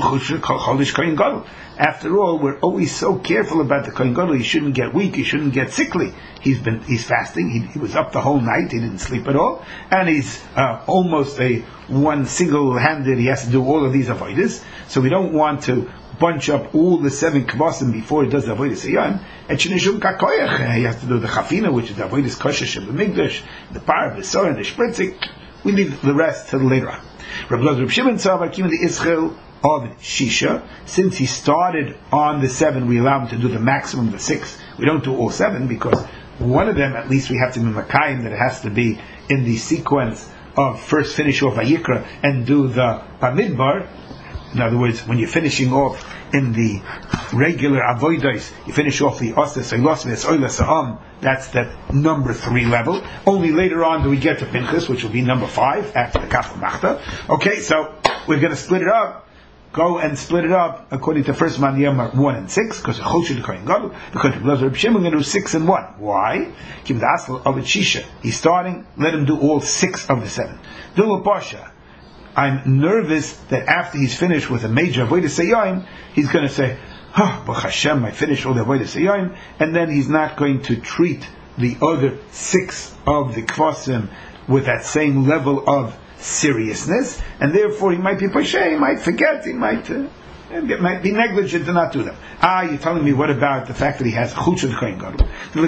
After all, we're always so careful about the Kohen Gadol. He shouldn't get weak. He shouldn't get sickly. He's fasting. He was up the whole night. He didn't sleep at all, and he's almost one single-handed. He has to do all of these avodas. So we don't want to bunch up all the 7 kvasim before he does the avodas hayom. And shenishum kakoyach, he has to do the chafina, which is the avodas kosher shebemigdash, the par, the sor, and the spritzik. We leave the rest till later on. Rabbi Lezer Reb Shimon Tzavar came the Israel of Shisha. Since he started on the 7, we allow him to do the maximum of the 6. We don't do all 7 because one of them, at least, we have to be Makayim, that it has to be in the sequence of first finish off Vayikra and do the Bamidbar. In other words, when you're finishing off in the regular avodos, you finish off the Osas Eilos Oila Sa'am. That's that number 3 level. Only later on do we get to Pinchas, which will be number 5 after the Kaf Machta. Okay, so we're going to split it up. Go and split it up according to first Man Yamar 1 and 6, because Choshu the Kohen Gadol. Because Reb Shimon going to do 6 and 1. Why? Kim the Asl of Shisha. He's starting. Let him do all 6 of the 7. Do Pasha. I'm nervous that after he's finished with a major Avodah Sayyim, he's going to say, Baruch Hashem, I finished all the Avodah Sayyim, and then he's not going to treat the other 6 of the Kvasim with that same level of seriousness, and therefore he might be Pashay, he might forget, he might be negligent to not do them. You're telling me, what about the fact that he has Chutz of the Kohen Gadol?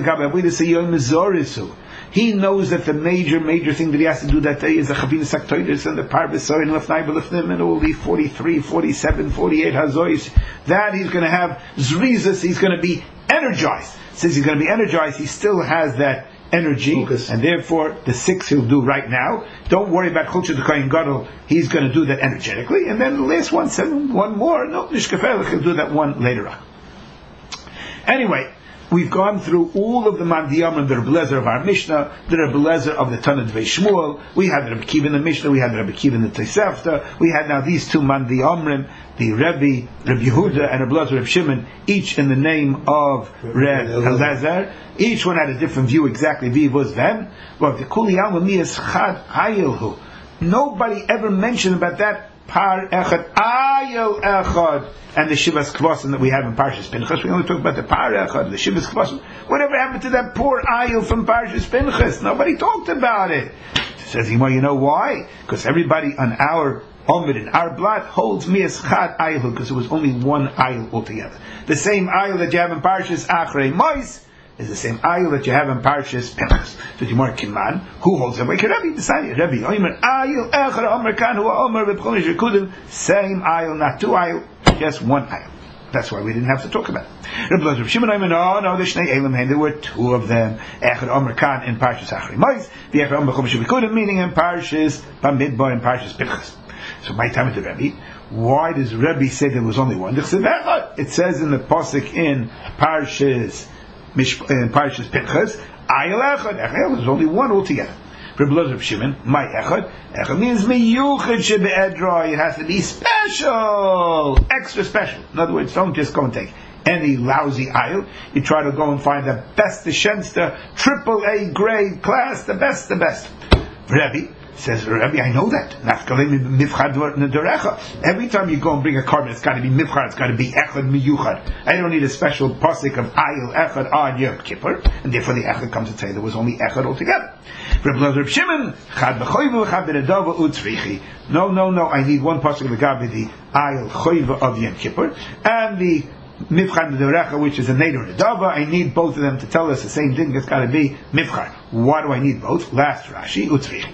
He knows that the major thing that he has to do that day is the Chavina Saktoidis and the Parvesor and Lefnai Belefnim and all the 43, 47, 48 Hazois. That he's going to have Zrizas, he's going to be energized. Since he's going to be energized, he still has that energy, focus. And therefore the 6 he'll do right now. Don't worry about Chutz of the Kohen Gadol, he's going to do that energetically. And then the last one, 7, 1 more, no, Nishkafelach, he'll do that 1 later on. Anyway, we've gone through all of the Mandiyam and the Rebbe Lezer of our Mishnah, the Rebbe Lezer of the Tanad Veishmuel. We had the Rebbe Kiva in the Mishnah, we had the Rebbe Kiva in the Tosefta, we had now these 2 Mandiyamrim, the Rebbe Yehuda and Rebbe Lezer Rebbe Shimon, each in the name of Rebbe Lezer. Each one had a different view exactly. V'ivuz them. But the Kuli Alma Miyas Chad Hayilhu. Nobody ever mentioned about that par echad, ayel echad, and the shivas kvasim that we have in Parshas Pinchas. We only talk about the par echad, the shivas kvasim. Whatever happened to that poor ayel from Parshas Pinchas? Nobody talked about it. Says Gemara, you know why? Because everybody on our Omid in our blood holds me as chad ayel, because it was only one ayel altogether. The same ayel that you have in Parshas Achrei Mois is the same ayel that you have in Parshas Pinchas. So Gemara Kiman, who holds them? Rabbi decided. Rabbi Omer ayel echad Omer kan hu Omer v'bchol yikudim. Same ayel, not two ayel, just one ayel. That's why we didn't have to talk about it. Rabbi Shimon Omer, no, there's shnei elam. There were two of them. Echad Omer kan in Parshas Achrei Mois, v'echad Omer v'bchol yikudim, meaning in Parshas Bamidbar in Parshas Pinchas. So my time with the Rebbe, why does Rebbe say there was only one? It says in the pasuk in Parshas Pinchas, ayel echad. There's only one altogether. Rebbe Shimon, my echad. Echad means miyuchad shebe'edra. It has to be special, extra special. In other words, don't just go and take any lousy ayel. You try to go and find the best, the shenster, AAA grade class, the best. Rebbe says, Rebbe, I know that. Every time you go and bring a carbon, it's got to be mifchad, it's got to be echad miyuchad. I don't need a special pasuk of ayil echad on Yom Kippur, and therefore the echad comes to say there was only echad altogether. Reb Shimon, chad b'choyva, chad b'nedava, utzrichi. No, I need one pasuk of the gabi, the ayil choyva of Yom Kippur, and the Mifchad D'Orecha, which is a Neder and a Dava. I need both of them to tell us the same thing. It's got to be Mifchad. Why do I need both? Last Rashi, utzrichi.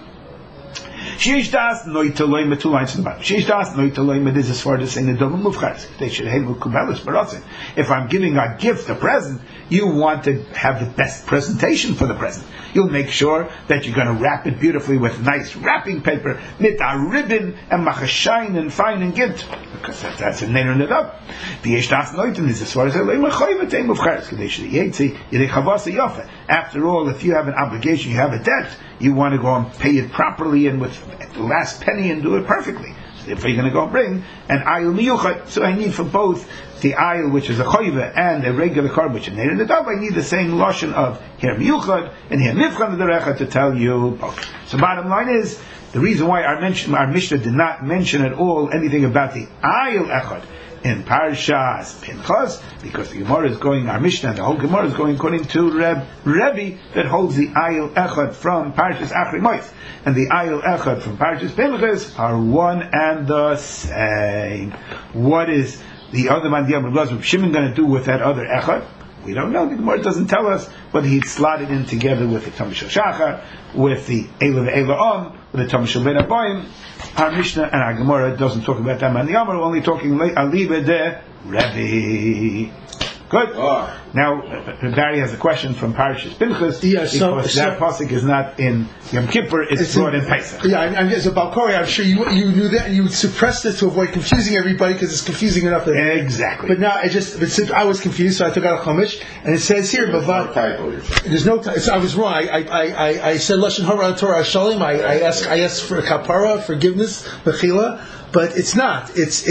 Sheish das noitaloyma, 2 lines from the bottom. Sheish das noitaloyma is as far as saying the double mufchas. They should have kubelis baratzin. If I'm giving a gift, a present, you want to have the best presentation for the present. You'll make sure that you're going to wrap it beautifully with nice wrapping paper, mit a ribbon and machashain and fine and gilt, because that's a neder and a dove. The yesh das noitin is as far as saying mechoyvetei mufchas. They should yetzi yedei chavasa yofe. After all, if you have an obligation, you have a debt, you want to go and pay it properly and with the last penny and do it perfectly. So if you're going to go and bring an ayil miyuchat, so I need for both the ayil, which is a choyve, and a regular card, which is neder and a dove, I need the same lashon of here miyuchat and here mifchad d'orecha to tell you both. So bottom line is, the reason why our Mishnah did not mention at all anything about the ayil echad in Parshas Pinchas, because the Gemara is going, our Mishnah and the whole Gemara is going according to Rebbe that holds the ayil echad from Parshas Achrei Mois and the ayil echad from Parshas Pinchas are one and the same. What is the other man, the Reb Shimon, going to do with that other echad? We don't know. The Gemara doesn't tell us whether he'd slot it in together with the Tamashal Shachar, with the Eilah ve'Eilah On, with the Tamashal Ben Abayim. Our Mishnah and our Gemara doesn't talk about that man. The Amar, we're only talking Aliba de Rebbe. Good. Oh. Now, Barry has a question from Parashas Pinchas. Yeah, because that pasuk is not in Yom Kippur; it's brought in Pesach. Yeah, and as a Balkori, I'm sure you knew that, and you suppressed it to avoid confusing everybody because it's confusing enough. Exactly. But now since I was confused, so I took out a Chumash, and it says here, there's no typo. So I was wrong. I said Lashon Hara Torah Shalim. I asked for a kapara, forgiveness, mechila. But it's not. It's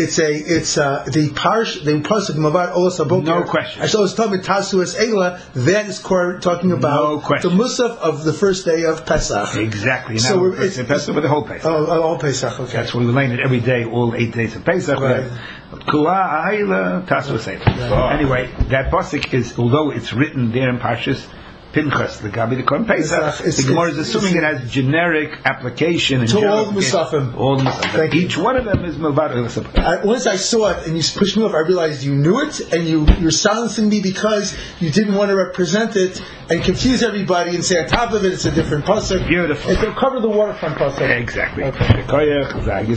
the pasuk Mavar Olas Haboker. No question. I saw it's talking Tasu Es Eila. That is talking about the Musaf of the first day of Pesach. Exactly. So now, it's Pesach with the whole Pesach. All Pesach. Okay. That's what we learn it every day, all 8 days of Pesach. Right. Kula Aila Tasu Es Eila. Anyway, that pasuk is, although it's written there in Parshas Pinchas, the Gabi the Korban Pesach, the Gemara is assuming it has generic application and to all the Musafim. All the Musafim. Each one of them is Milvad. Once I saw it and you pushed me off, I realized you knew it and you're silencing me because you didn't want to represent it and confuse everybody and say on top of it it's a different pasuk. Beautiful. It'll cover the waterfront pasuk. Exactly. Okay.